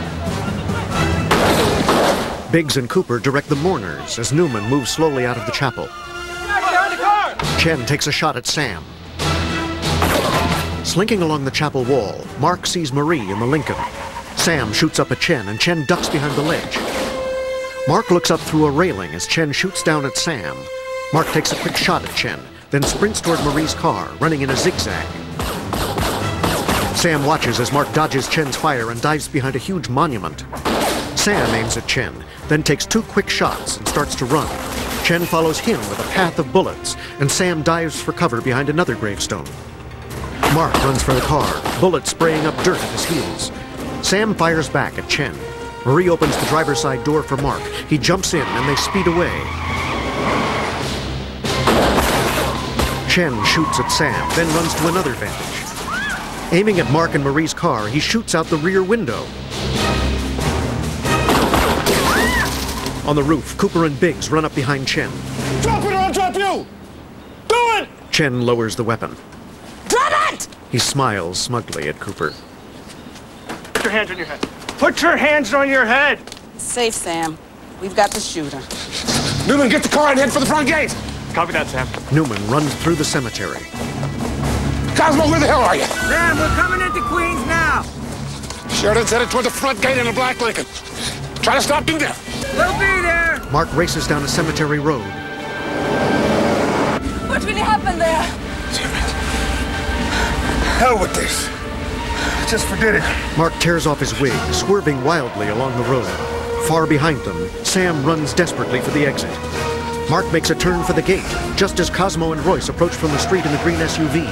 Biggs and Cooper direct the mourners as Newman moves slowly out of the chapel. Chen takes a shot at Sam. Slinking along the chapel wall, Mark sees Marie in the Lincoln. Sam shoots up at Chen, and Chen ducks behind the ledge. Mark looks up through a railing as Chen shoots down at Sam. Mark takes a quick shot at Chen, then sprints toward Marie's car, running in a zigzag. Sam watches as Mark dodges Chen's fire and dives behind a huge monument. Sam aims at Chen, then takes 2 quick shots and starts to run. Chen follows him with a path of bullets, and Sam dives for cover behind another gravestone. Mark runs for the car, bullets spraying up dirt at his heels. Sam fires back at Chen. Marie opens the driver's side door for Mark. He jumps in, and they speed away. Chen shoots at Sam, then runs to another vantage. Aiming at Mark and Marie's car, he shoots out the rear window. On the roof, Cooper and Biggs run up behind Chen. Drop it or I'll drop you! Do it! Chen lowers the weapon. Drop it! He smiles smugly at Cooper. Put your hands on your head. Put your hands on your head! Safe, Sam. We've got the shooter. Newman, get the car and head for the front gate! Copy that, Sam. Newman runs through the cemetery. Cosmo, where the hell are you? Sam, we're coming into Queens now. Sheridan's headed toward the front gate in a black Lincoln. Try to stop him there. We'll be there. Mark races down a cemetery road. What really happened there? Damn it. Hell with this. Just forget it. Mark tears off his wig, swerving wildly along the road. Far behind them, Sam runs desperately for the exit. Mark makes a turn for the gate, just as Cosmo and Royce approach from the street in the green SUV.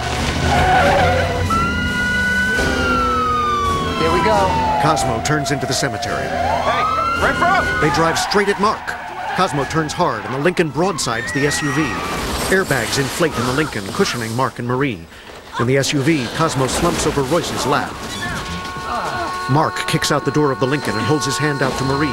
Here we go. Cosmo turns into the cemetery. Hey, Renfro! They drive straight at Mark. Cosmo turns hard and the Lincoln broadsides the SUV. Airbags inflate in the Lincoln, cushioning Mark and Marie. In the SUV, Cosmo slumps over Royce's lap. Mark kicks out the door of the Lincoln and holds his hand out to Marie.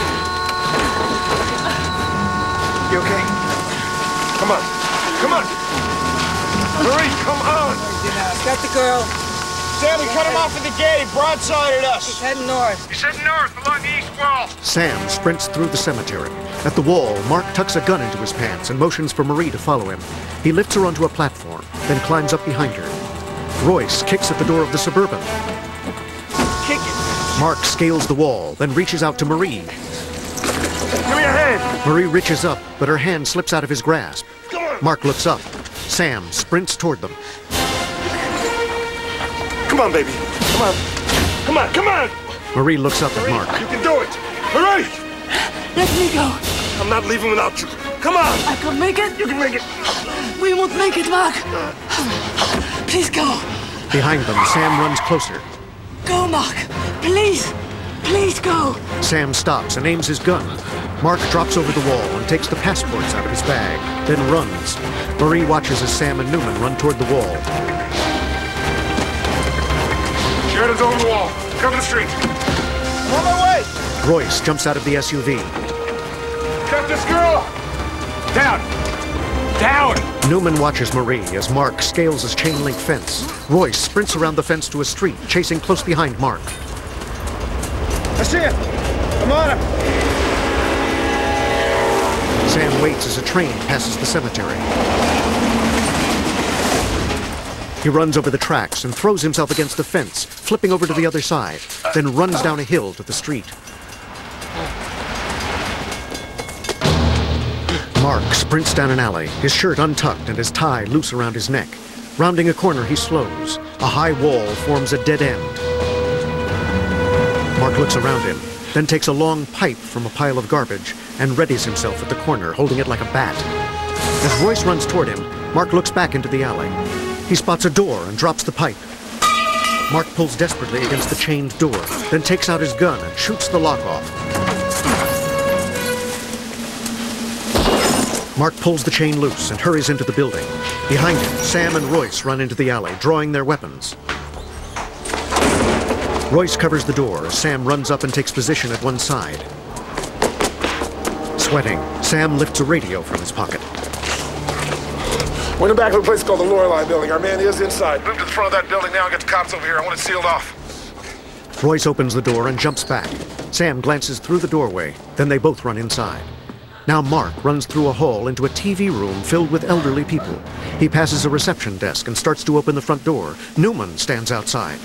You okay? Come on. Come on. Marie, come on. Got the girl. Sam, we cut him off at the gate. Broadsided us. He's heading north. He's heading north along the east wall. Sam sprints through the cemetery. At the wall, Mark tucks a gun into his pants and motions for Marie to follow him. He lifts her onto a platform, then climbs up behind her. Royce kicks at the door of the Suburban. Kick it. Mark scales the wall, then reaches out to Marie. Give me your hand. Marie reaches up, but her hand slips out of his grasp. Mark looks up. Sam sprints toward them. Come on, baby. Come on. Come on, come on! Marie looks up at Mark. You can do it! Hurry! Let me go. I'm not leaving without you. Come on! I can make it. You can make it. We won't make it, Mark. Please go. Behind them, Sam runs closer. Go, Mark. Please. Please go. Sam stops and aims his gun. Mark drops over the wall and takes the passports out of his bag, then runs. Marie watches as Sam and Newman run toward the wall. Sheridan's over the wall. Cover the street. I'm on my way. Royce jumps out of the SUV. Got this girl. Down. Down. Newman watches Marie as Mark scales his chain-link fence. Royce sprints around the fence to a street, chasing close behind Mark. I see him. I'm on him. Sam waits as a train passes the cemetery. He runs over the tracks and throws himself against the fence, flipping over to the other side, then runs down a hill to the street. Mark sprints down an alley, his shirt untucked and his tie loose around his neck. Rounding a corner, he slows. A high wall forms a dead end. Mark looks around him, then takes a long pipe from a pile of garbage and readies himself at the corner, holding it like a bat. As Royce runs toward him, Mark looks back into the alley. He spots a door and drops the pipe. Mark pulls desperately against the chained door, then takes out his gun and shoots the lock off. Mark pulls the chain loose and hurries into the building. Behind him, Sam and Royce run into the alley, drawing their weapons. Royce covers the door as Sam runs up and takes position at one side. Sweating, Sam lifts a radio from his pocket. We're in the back of a place called the Lorelei Building. Our man is inside. Move to the front of that building now and get the cops over here. I want it sealed off. Royce opens the door and jumps back. Sam glances through the doorway, then they both run inside. Now Mark runs through a hall into a TV room filled with elderly people. He passes a reception desk and starts to open the front door. Newman stands outside.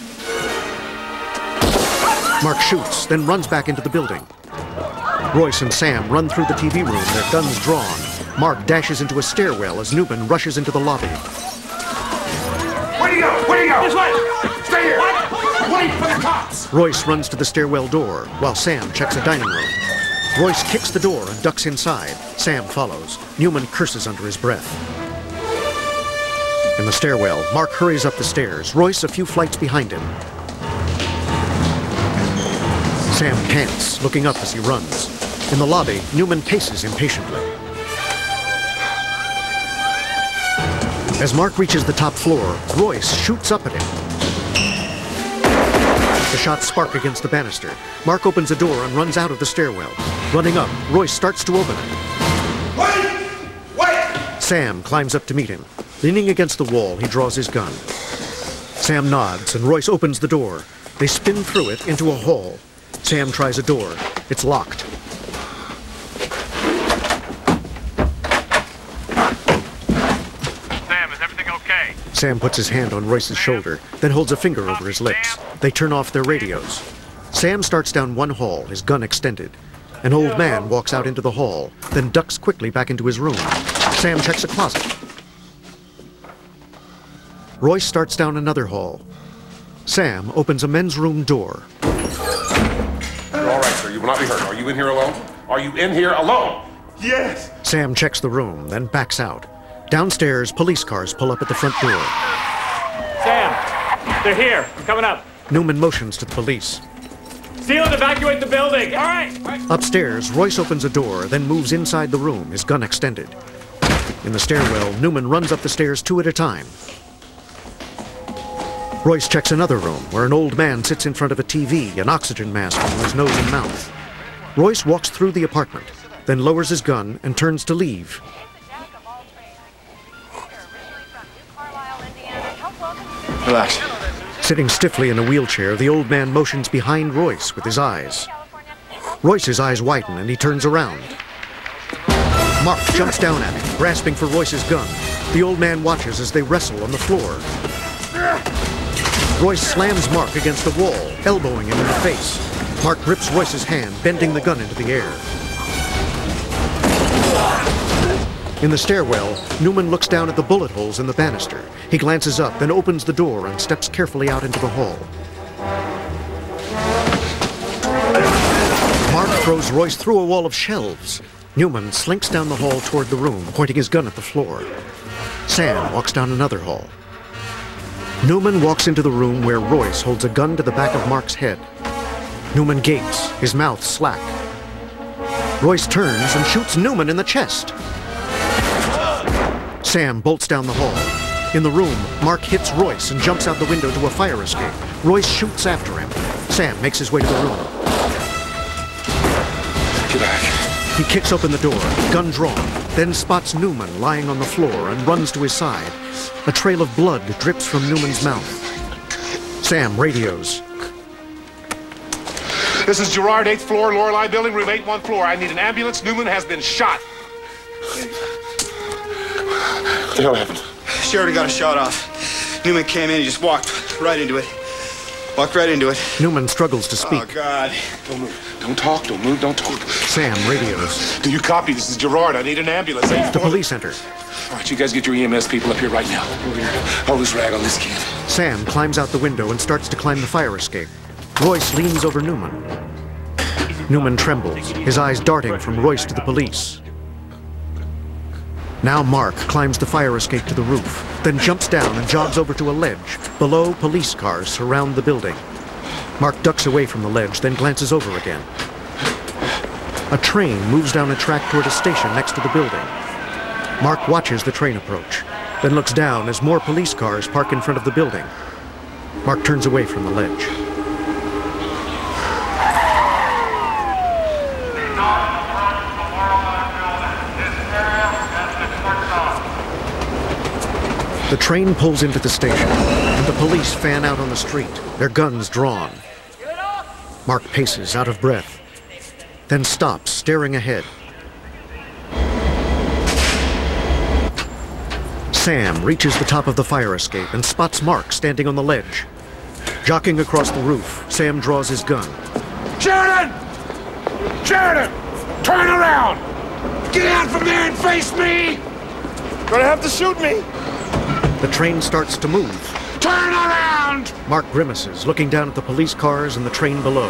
Mark shoots, then runs back into the building. Royce and Sam run through the TV room, their guns drawn. Mark dashes into a stairwell as Newman rushes into the lobby. Where do you go? Where do you go? This way! Stay here! What? Wait for the cops! Royce runs to the stairwell door, while Sam checks a dining room. Royce kicks the door and ducks inside. Sam follows. Newman curses under his breath. In the stairwell, Mark hurries up the stairs, Royce a few flights behind him. Sam pants, looking up as he runs. In the lobby, Newman paces impatiently. As Mark reaches the top floor, Royce shoots up at him. The shots spark against the banister. Mark opens a door and runs out of the stairwell. Running up, Royce starts to open it. Wait! Sam climbs up to meet him. Leaning against the wall, he draws his gun. Sam nods, and Royce opens the door. They spin through it into a hall. Sam tries a door. It's locked. Sam, is everything okay? Sam puts his hand on Royce's shoulder, then holds a finger over his lips. They turn off their radios. Sam starts down one hall, his gun extended. An old man walks out into the hall, then ducks quickly back into his room. Sam checks a closet. Royce starts down another hall. Sam opens a men's room door. You're all right, sir. You will not be hurt. Are you in here alone? Are you in here alone? Yes. Sam checks the room, then backs out. Downstairs, police cars pull up at the front door. Sam, they're here. I'm coming up. Newman motions to the police. Seal and evacuate the building. All right. Upstairs, Royce opens a door, then moves inside the room, his gun extended. In the stairwell, Newman runs up the stairs 2 at a time. Royce checks another room, where an old man sits in front of a TV, an oxygen mask on his nose and mouth. Royce walks through the apartment, then lowers his gun and turns to leave. Relax. Sitting stiffly in a wheelchair, the old man motions behind Royce with his eyes. Royce's eyes widen and he turns around. Mark jumps down at him, grasping for Royce's gun. The old man watches as they wrestle on the floor. Royce slams Mark against the wall, elbowing him in the face. Mark grips Royce's hand, bending the gun into the air. In the stairwell, Newman looks down at the bullet holes in the banister. He glances up, then opens the door and steps carefully out into the hall. Mark throws Royce through a wall of shelves. Newman slinks down the hall toward the room, pointing his gun at the floor. Sam walks down another hall. Newman walks into the room where Royce holds a gun to the back of Mark's head. Newman gapes, his mouth slack. Royce turns and shoots Newman in the chest. Sam bolts down the hall. In the room, Mark hits Royce and jumps out the window to a fire escape. Royce shoots after him. Sam makes his way to the room. Get back. He kicks open the door, gun drawn, then spots Newman lying on the floor and runs to his side. A trail of blood drips from Newman's mouth. Sam radios. This is Gerard, 8th floor, Lorelei Building, room 81 floor. I need an ambulance. Newman has been shot. What the hell happened? Sheridan got a shot off. Newman came in, he just walked right into it. Walked right into it. Newman struggles to speak. Oh, God. Don't move. Don't talk. Don't move. Don't talk. Sam radios. Do you copy? This is Gerard. I need an ambulance. The police enter. All right, you guys get your EMS people up here right now. Hold this rag on this kid. Sam climbs out the window and starts to climb the fire escape. Royce leans over Newman. Newman trembles, his eyes darting from Royce to the police. Now Mark climbs the fire escape to the roof, then jumps down and jogs over to a ledge. Below, police cars surround the building. Mark ducks away from the ledge, then glances over again. A train moves down a track toward a station next to the building. Mark watches the train approach, then looks down as more police cars park in front of the building. Mark turns away from the ledge. The train pulls into the station, and the police fan out on the street, their guns drawn. Mark paces, out of breath, then stops, staring ahead. Sam reaches the top of the fire escape and spots Mark standing on the ledge. Jockeying across the roof, Sam draws his gun. Sheridan! Sheridan! Turn around! Get out from there and face me! Gonna have to shoot me! The train starts to move. Turn around! Mark grimaces, looking down at the police cars and the train below.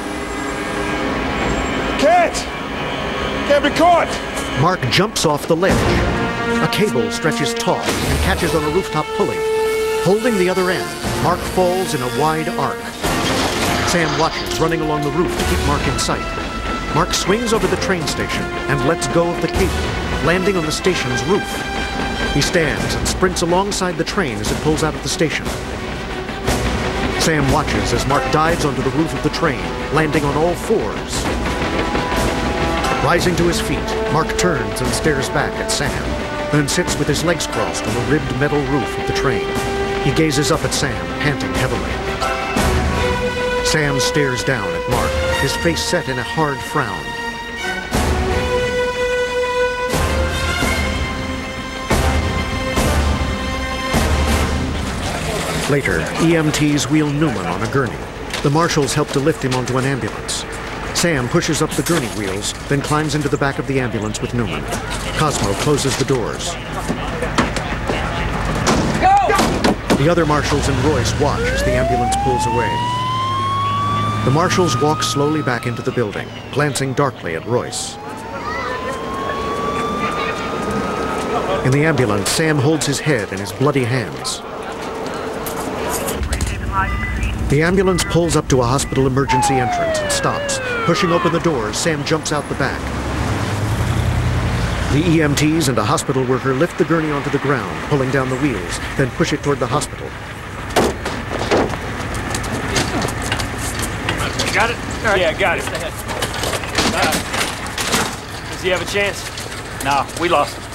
Can't be caught! Mark jumps off the ledge. A cable stretches taut and catches on a rooftop pulley. Holding the other end, Mark falls in a wide arc. Sam watches, running along the roof to keep Mark in sight. Mark swings over the train station and lets go of the cable, landing on the station's roof. He stands and sprints alongside the train as it pulls out of the station. Sam watches as Mark dives onto the roof of the train, landing on all fours. Rising to his feet, Mark turns and stares back at Sam, then sits with his legs crossed on the ribbed metal roof of the train. He gazes up at Sam, panting heavily. Sam stares down at Mark, his face set in a hard frown. Later, EMTs wheel Newman on a gurney. The marshals help to lift him onto an ambulance. Sam pushes up the gurney wheels, then climbs into the back of the ambulance with Newman. Cosmo closes the doors. Go! The other marshals and Royce watch as the ambulance pulls away. The marshals walk slowly back into the building, glancing darkly at Royce. In the ambulance, Sam holds his head in his bloody hands. The ambulance pulls up to a hospital emergency entrance and stops. Pushing open the doors, Sam jumps out the back. The EMTs and a hospital worker lift the gurney onto the ground, pulling down the wheels, then push it toward the hospital. You got it? Right. Yeah, got it. Does he have a chance? No, we lost him.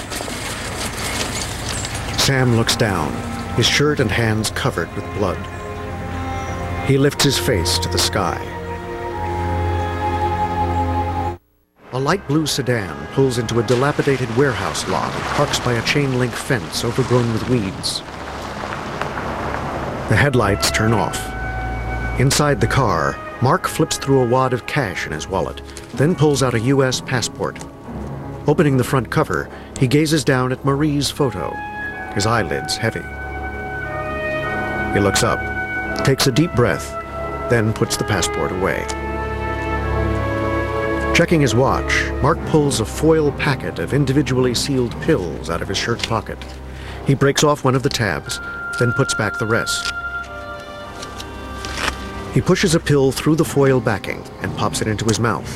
Sam looks down, his shirt and hands covered with blood. He lifts his face to the sky. A light blue sedan pulls into a dilapidated warehouse lot and parks by a chain-link fence overgrown with weeds. The headlights turn off. Inside the car, Mark flips through a wad of cash in his wallet, then pulls out a U.S. passport. Opening the front cover, he gazes down at Marie's photo, his eyelids heavy. He looks up, takes a deep breath, then puts the passport away. Checking his watch, Mark pulls a foil packet of individually sealed pills out of his shirt pocket. He breaks off one of the tabs, then puts back the rest. He pushes a pill through the foil backing and pops it into his mouth.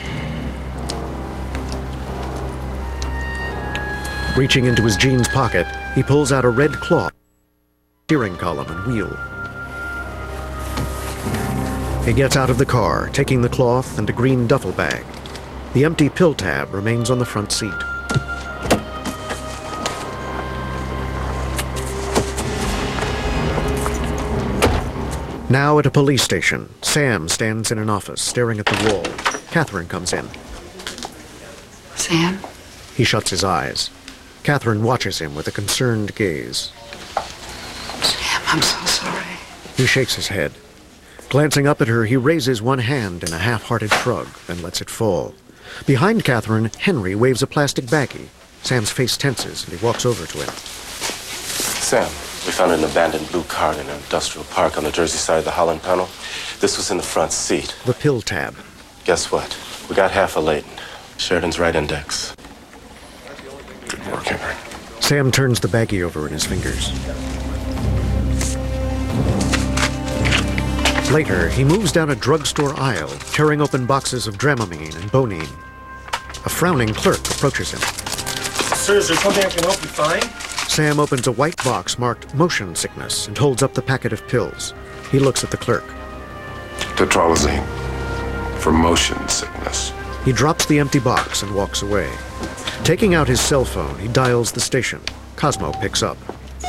Reaching into his jeans pocket, he pulls out a red cloth, steering column and wheel. He gets out of the car, taking the cloth and a green duffel bag. The empty pill tab remains on the front seat. Now at a police station, Sam stands in an office, staring at the wall. Catherine comes in. Sam? He shuts his eyes. Catherine watches him with a concerned gaze. Sam, I'm so sorry. He shakes his head. Glancing up at her, he raises one hand in a half-hearted shrug, then lets it fall. Behind Catherine, Henry waves a plastic baggie. Sam's face tenses, and he walks over to him. Sam, we found an abandoned blue car in an industrial park on the Jersey side of the Holland Tunnel. This was in the front seat. The pill tab. Guess what? We got half a latent. Sheridan's right index. Good work, Henry. Sam turns the baggie over in his fingers. Later, he moves down a drugstore aisle, tearing open boxes of Dramamine and Bonine. A frowning clerk approaches him. Sir, is there something I can help you find? Sam opens a white box marked motion sickness and holds up the packet of pills. He looks at the clerk. Tetralazine. For motion sickness. He drops the empty box and walks away. Taking out his cell phone, he dials the station. Cosmo picks up.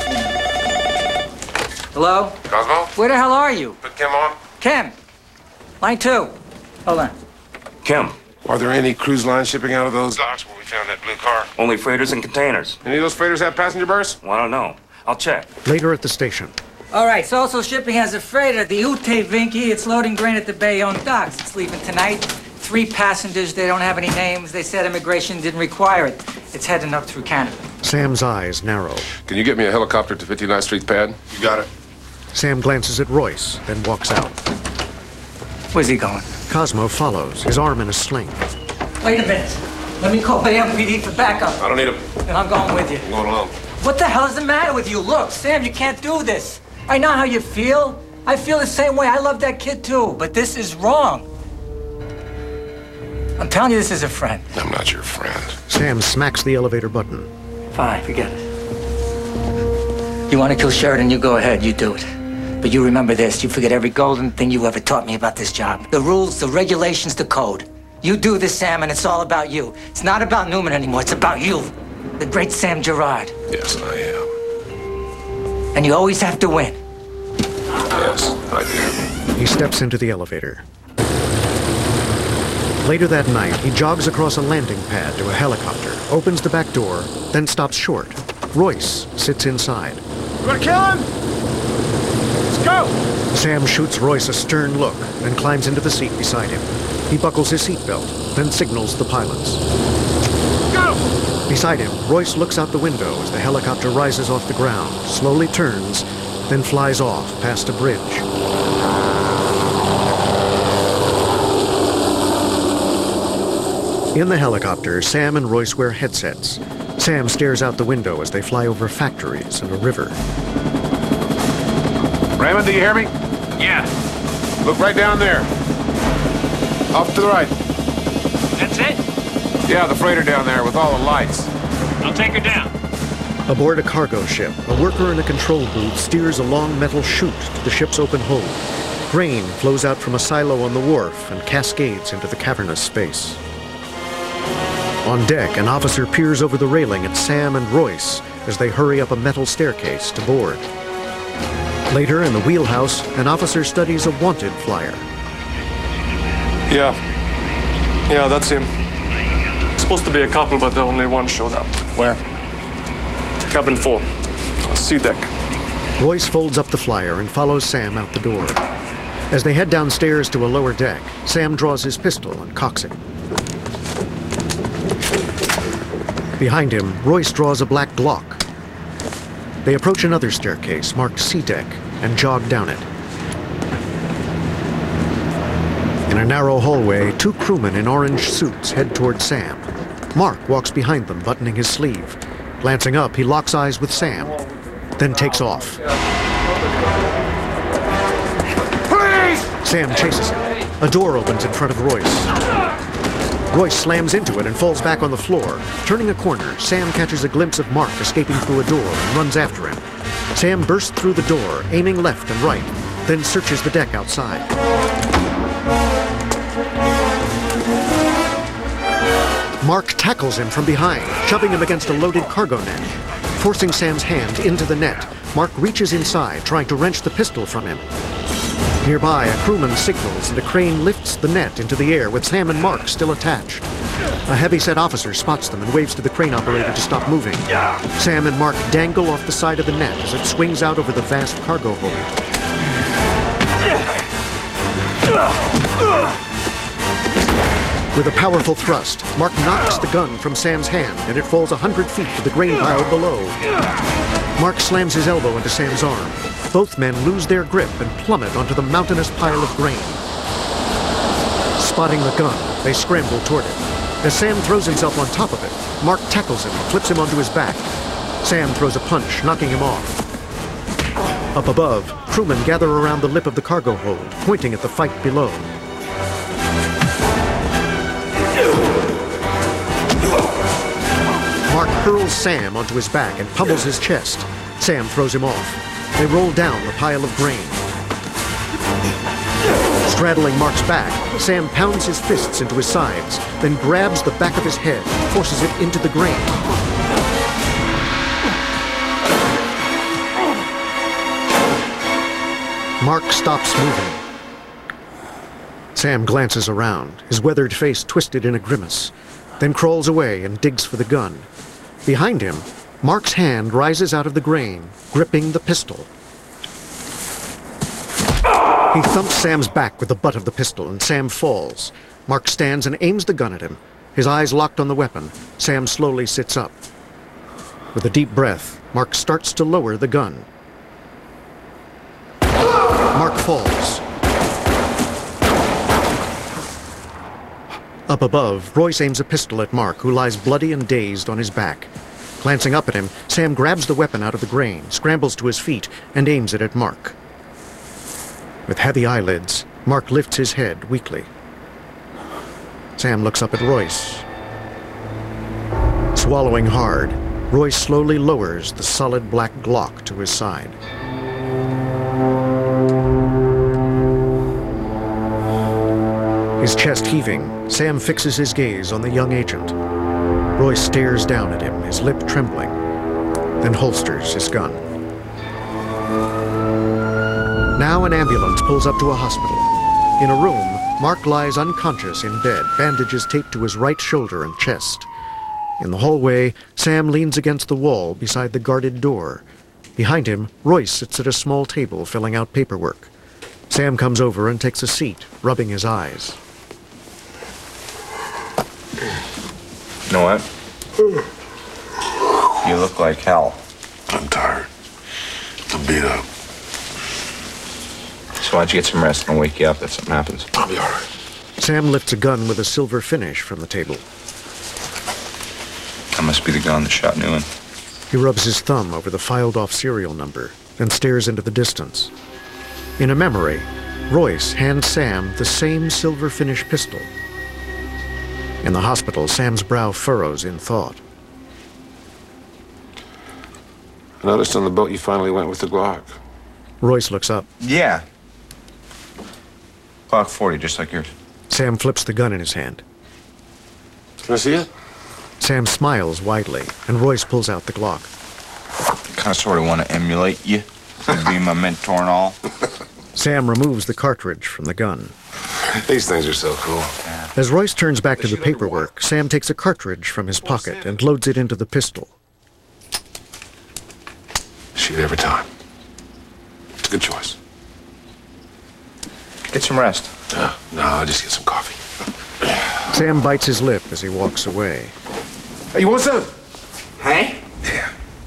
Hello? Cosmo? Where the hell are you? Put Kim on. Kim. Line 2. Hold on. Kim. Are there any cruise lines shipping out of those docks where we found that blue car? Only freighters and containers. Any of those freighters have passenger berths? Well, I don't know. I'll check. Later at the station. All right, Social Shipping has a freighter, the Ute Vinky. It's loading grain at the Bayonne docks. It's leaving tonight. 3 passengers. They don't have any names. They said immigration didn't require it. It's heading up through Canada. Sam's eyes narrow. Can you get me a helicopter to 59th Street pad? You got it. Sam glances at Royce, then walks out. Where's he going? Cosmo follows, his arm in a sling. Wait a minute. Let me call the MPD for backup. I don't need him. Then I'm going with you. I'm going alone. What the hell is the matter with you? Look, Sam, you can't do this. I know how you feel. I feel the same way. I love that kid too, but this is wrong. I'm telling you this as a friend. I'm not your friend. Sam smacks the elevator button. Fine, forget it. You want to kill Sheridan, you go ahead, you do it. But you remember this, you forget every golden thing you ever taught me about this job. The rules, the regulations, the code. You do this, Sam, and it's all about you. It's not about Newman anymore, it's about you. The great Sam Gerard. Yes, I am. And you always have to win. Yes, I do. He steps into the elevator. Later that night, he jogs across a landing pad to a helicopter, opens the back door, then stops short. Royce sits inside. You wanna kill him? Let's go! Sam shoots Royce a stern look, then climbs into the seat beside him. He buckles his seatbelt, then signals the pilots. Go! Beside him, Royce looks out the window as the helicopter rises off the ground, slowly turns, then flies off past a bridge. In the helicopter, Sam and Royce wear headsets. Sam stares out the window as they fly over factories and a river. Raymond, do you hear me? Yeah. Look right down there. Off to the right. That's it? Yeah, the freighter down there with all the lights. I'll take her down. Aboard a cargo ship, a worker in a control booth steers a long metal chute to the ship's open hold. Grain flows out from a silo on the wharf and cascades into the cavernous space. On deck, an officer peers over the railing at Sam and Royce as they hurry up a metal staircase to board. Later, in the wheelhouse, an officer studies a wanted flyer. Yeah, that's him. Supposed to be a couple, but only one showed up. Where? Cabin 4, C deck. Royce folds up the flyer and follows Sam out the door. As they head downstairs to a lower deck, Sam draws his pistol and cocks it. Behind him, Royce draws a black Glock. They approach another staircase marked C deck and jog down it. In a narrow hallway, two crewmen in orange suits head toward Sam. Mark walks behind them, buttoning his sleeve. Glancing up, he locks eyes with Sam, then takes off. Please! Sam chases him. A door opens in front of Royce. Royce slams into it and falls back on the floor. Turning a corner, Sam catches a glimpse of Mark escaping through a door and runs after him. Sam bursts through the door, aiming left and right, then searches the deck outside. Mark tackles him from behind, shoving him against a loaded cargo net. Forcing Sam's hand into the net, Mark reaches inside, trying to wrench the pistol from him. Nearby, a crewman signals and a crane lifts the net into the air with Sam and Mark still attached. A heavy-set officer spots them and waves to the crane operator to stop moving. Sam and Mark dangle off the side of the net as it swings out over the vast cargo hold. With a powerful thrust, Mark knocks the gun from Sam's hand and it falls 100 feet to the grain pile below. Mark slams his elbow into Sam's arm. Both men lose their grip and plummet onto the mountainous pile of grain. Spotting the gun, they scramble toward it. As Sam throws himself on top of it, Mark tackles him and flips him onto his back. Sam throws a punch, knocking him off. Up above, crewmen gather around the lip of the cargo hold, pointing at the fight below. Mark hurls Sam onto his back and pummels his chest. Sam throws him off. They roll down the pile of grain. Straddling Mark's back, Sam pounds his fists into his sides, then grabs the back of his head and forces it into the grain. Mark stops moving. Sam glances around, his weathered face twisted in a grimace, then crawls away and digs for the gun. Behind him, Mark's hand rises out of the grain, gripping the pistol. He thumps Sam's back with the butt of the pistol, and Sam falls. Mark stands and aims the gun at him. His eyes locked on the weapon, Sam slowly sits up. With a deep breath, Mark starts to lower the gun. Mark falls. Up above, Royce aims a pistol at Mark, who lies bloody and dazed on his back. Glancing up at him, Sam grabs the weapon out of the grain, scrambles to his feet, and aims it at Mark. With heavy eyelids, Mark lifts his head weakly. Sam looks up at Royce. Swallowing hard, Royce slowly lowers the solid black Glock to his side. His chest heaving, Sam fixes his gaze on the young agent. Royce stares down at him, his lip trembling, then holsters his gun. Now an ambulance pulls up to a hospital. In a room, Mark lies unconscious in bed, bandages taped to his right shoulder and chest. In the hallway, Sam leans against the wall beside the guarded door. Behind him, Royce sits at a small table filling out paperwork. Sam comes over and takes a seat, rubbing his eyes. You know what? You look like hell. I'm tired. I'm beat up. So why don't you get some rest and I'll wake you up if something happens? I'll be all right. Sam lifts a gun with a silver finish from the table. That must be the gun that shot Newen. He rubs his thumb over the filed-off serial number, then stares into the distance. In a memory, Royce hands Sam the same silver finish pistol. In the hospital, Sam's brow furrows in thought. I noticed on the boat you finally went with the Glock. Royce looks up. Yeah. Glock 40, just like yours. Sam flips the gun in his hand. Can I see it? Sam smiles widely, and Royce pulls out the Glock. I kind of sort of want to emulate you, be my mentor and all. Sam removes the cartridge from the gun. These things are so cool. As Royce turns back to the paperwork, Sam takes a cartridge from his pocket and loads it into the pistol. Shoot every time. It's a good choice. Get some rest. No, I'll just get some coffee. Sam bites his lip as he walks away. Hey, you want some? Hey? Yeah.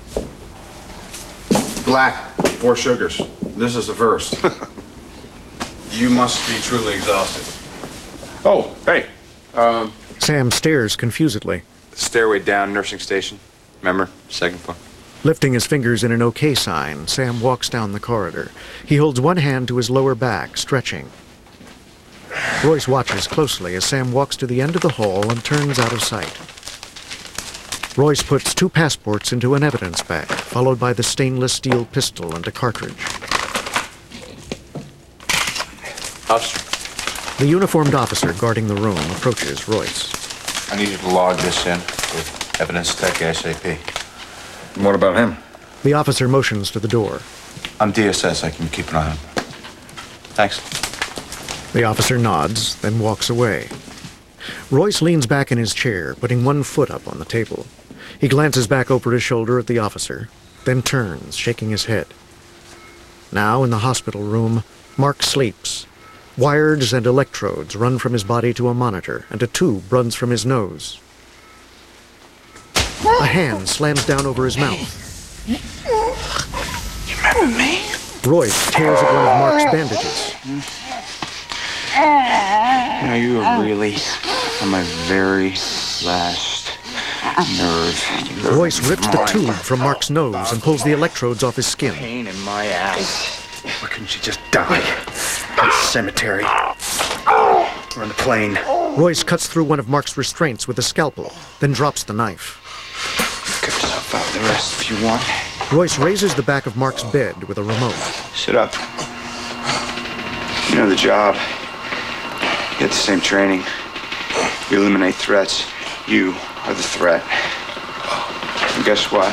Black, 4 sugars. This is the first. You must be truly exhausted. Oh, hey. Sam stares confusedly. Stairway down, nursing station. Remember? 2nd floor. Lifting his fingers in an OK sign, Sam walks down the corridor. He holds one hand to his lower back, stretching. Royce watches closely as Sam walks to the end of the hall and turns out of sight. Royce puts 2 passports into an evidence bag, followed by the stainless steel pistol and a cartridge. Officer. The uniformed officer guarding the room approaches Royce. I need you to log this in with Evidence Tech ASAP. What about him? The officer motions to the door. I'm DSS. I can keep an eye on him. Thanks. The officer nods, then walks away. Royce leans back in his chair, putting one foot up on the table. He glances back over his shoulder at the officer, then turns, shaking his head. Now, in the hospital room, Mark sleeps. Wires and electrodes run from his body to a monitor, and a tube runs from his nose. A hand slams down over his mouth. You remember me? Royce tears at one of Mark's bandages. You know, you were really on my very last nerve. Royce rips the tube from Mark's nose and pulls the electrodes off his skin. Pain in my ass. Why couldn't you just die? At the cemetery. Or on the plane. Royce cuts through one of Mark's restraints with a scalpel, then drops the knife. Cut yourself out the rest if you want. Royce raises the back of Mark's bed with a remote. Sit up. You know the job. You get the same training. You eliminate threats. You are the threat. And guess what?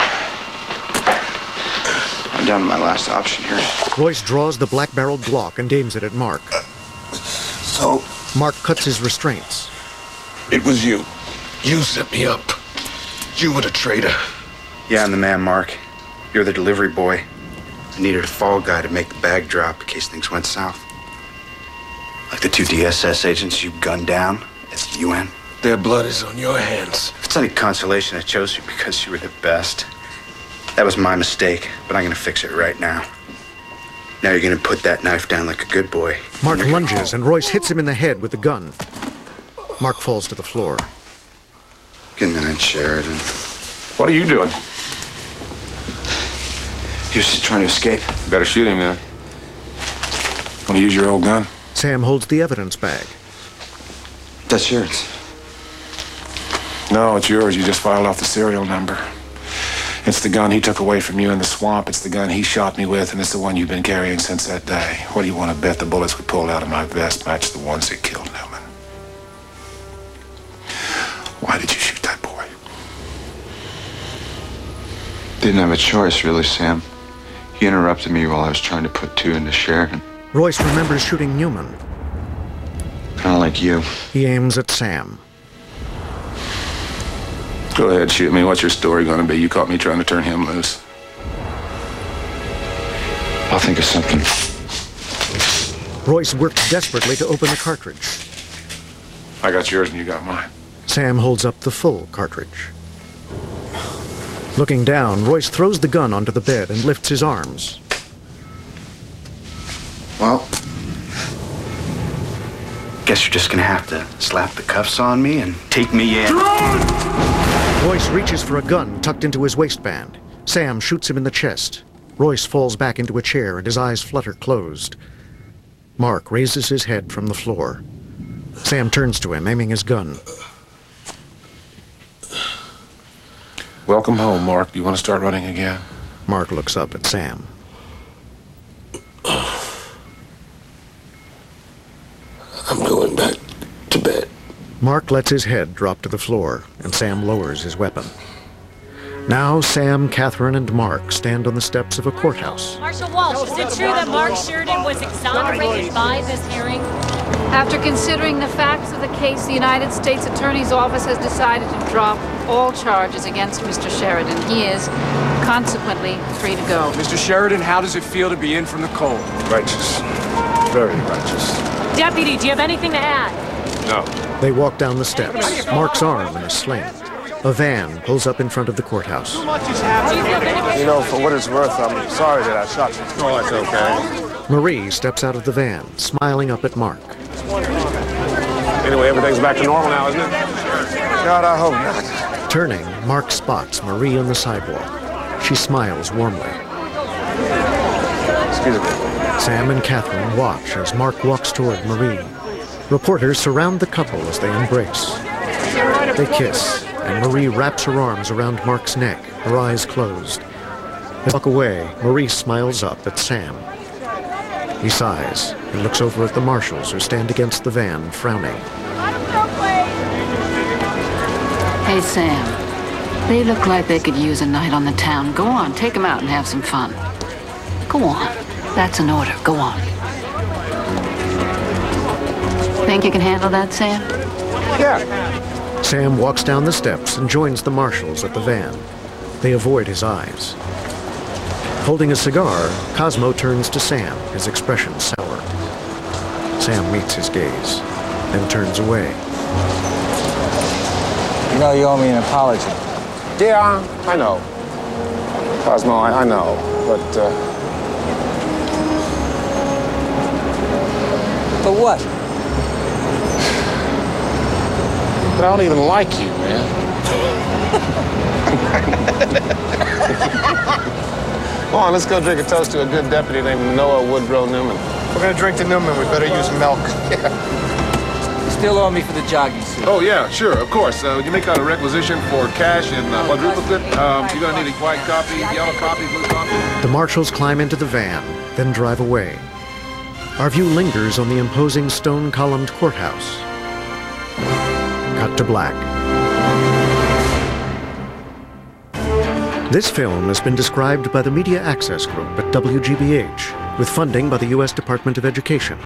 I'm down to my last option here. Royce draws the black-barreled Glock and aims it at Mark. So? Mark cuts his restraints. It was you. You set me up. You were the traitor. Yeah, I'm the man, Mark. You're the delivery boy. I needed a fall guy to make the bag drop in case things went south. Like the 2 DSS agents you gunned down at the UN. Their blood is on your hands. If it's any consolation, I chose you because you were the best. That was my mistake, but I'm gonna fix it right now. Now you're gonna put that knife down like a good boy. Mark lunges and Royce hits him in the head with the gun. Mark falls to the floor. Good night, Sheridan. What are you doing? He was just trying to escape. You better shoot him, man. Want to use your old gun? Sam holds the evidence bag. That's yours. No, it's yours. You just filed off the serial number. It's the gun he took away from you in the swamp. It's the gun he shot me with, and it's the one you've been carrying since that day. What do you want to bet the bullets we pulled out of my vest match the ones that killed Newman? Why did you shoot that boy? Didn't have a choice, really, Sam. He interrupted me while I was trying to put two into Sheridan. Royce remembers shooting Newman. Kind of like you. He aims at Sam. Go ahead, shoot me. What's your story going to be? You caught me trying to turn him loose. I'll think of something. Royce works desperately to open the cartridge. I got yours and you got mine. Sam holds up the full cartridge. Looking down, Royce throws the gun onto the bed and lifts his arms. Well, guess you're just gonna have to slap the cuffs on me and take me in. Royce reaches for a gun tucked into his waistband. Sam shoots him in the chest. Royce falls back into a chair and his eyes flutter closed. Mark raises his head from the floor. Sam turns to him, aiming his gun. Welcome home, Mark. Do you want to start running again? Mark looks up at Sam. I'm going back to bed. Mark lets his head drop to the floor, and Sam lowers his weapon. Now Sam, Catherine, and Mark stand on the steps of a courthouse. Marshal Walsh, is it true that Mark Sheridan was exonerated by this hearing? After considering the facts of the case, the United States Attorney's Office has decided to drop all charges against Mr. Sheridan. He is, consequently, free to go. Mr. Sheridan, how does it feel to be in from the cold? Righteous. Very righteous. Deputy, do you have anything to add? No. They walk down the steps, Mark's arm in a sling. A van pulls up in front of the courthouse. You know, for what it's worth, I'm sorry that I shot you. Oh, that's okay. Marie steps out of the van, smiling up at Mark. Anyway, everything's back to normal now, isn't it? God, I hope not. Turning, Mark spots Marie on the sidewalk. She smiles warmly. Excuse me. Sam and Catherine watch as Mark walks toward Marie. Reporters surround the couple as they embrace. They kiss, and Marie wraps her arms around Mark's neck, her eyes closed. As they walk away, Marie smiles up at Sam. He sighs and looks over at the marshals who stand against the van, frowning. Hey, Sam. They look like they could use a night on the town. Go on, take them out and have some fun. Go on. That's an order. Go on. Think you can handle that, Sam? Yeah. Sam walks down the steps and joins the marshals at the van. They avoid his eyes. Holding a cigar, Cosmo turns to Sam, his expression sour. Sam meets his gaze, then turns away. You know you owe me an apology. Yeah, I know. Cosmo, I know. But what? But I don't even like you, man. Come on, let's go drink a toast to a good deputy named Noah Woodrow Newman. We're gonna drink to Newman. We better use milk. Yeah. You still owe me for the jogging suit. Oh, yeah, sure, of course. You make out a requisition for cash and quadruplicate. You're going to need a white copy, yellow copy, blue copy. The marshals climb into the van, then drive away. Our view lingers on the imposing stone-columned courthouse. Cut to black. This film has been described by the Media Access Group at WGBH, with funding by the U.S. Department of Education.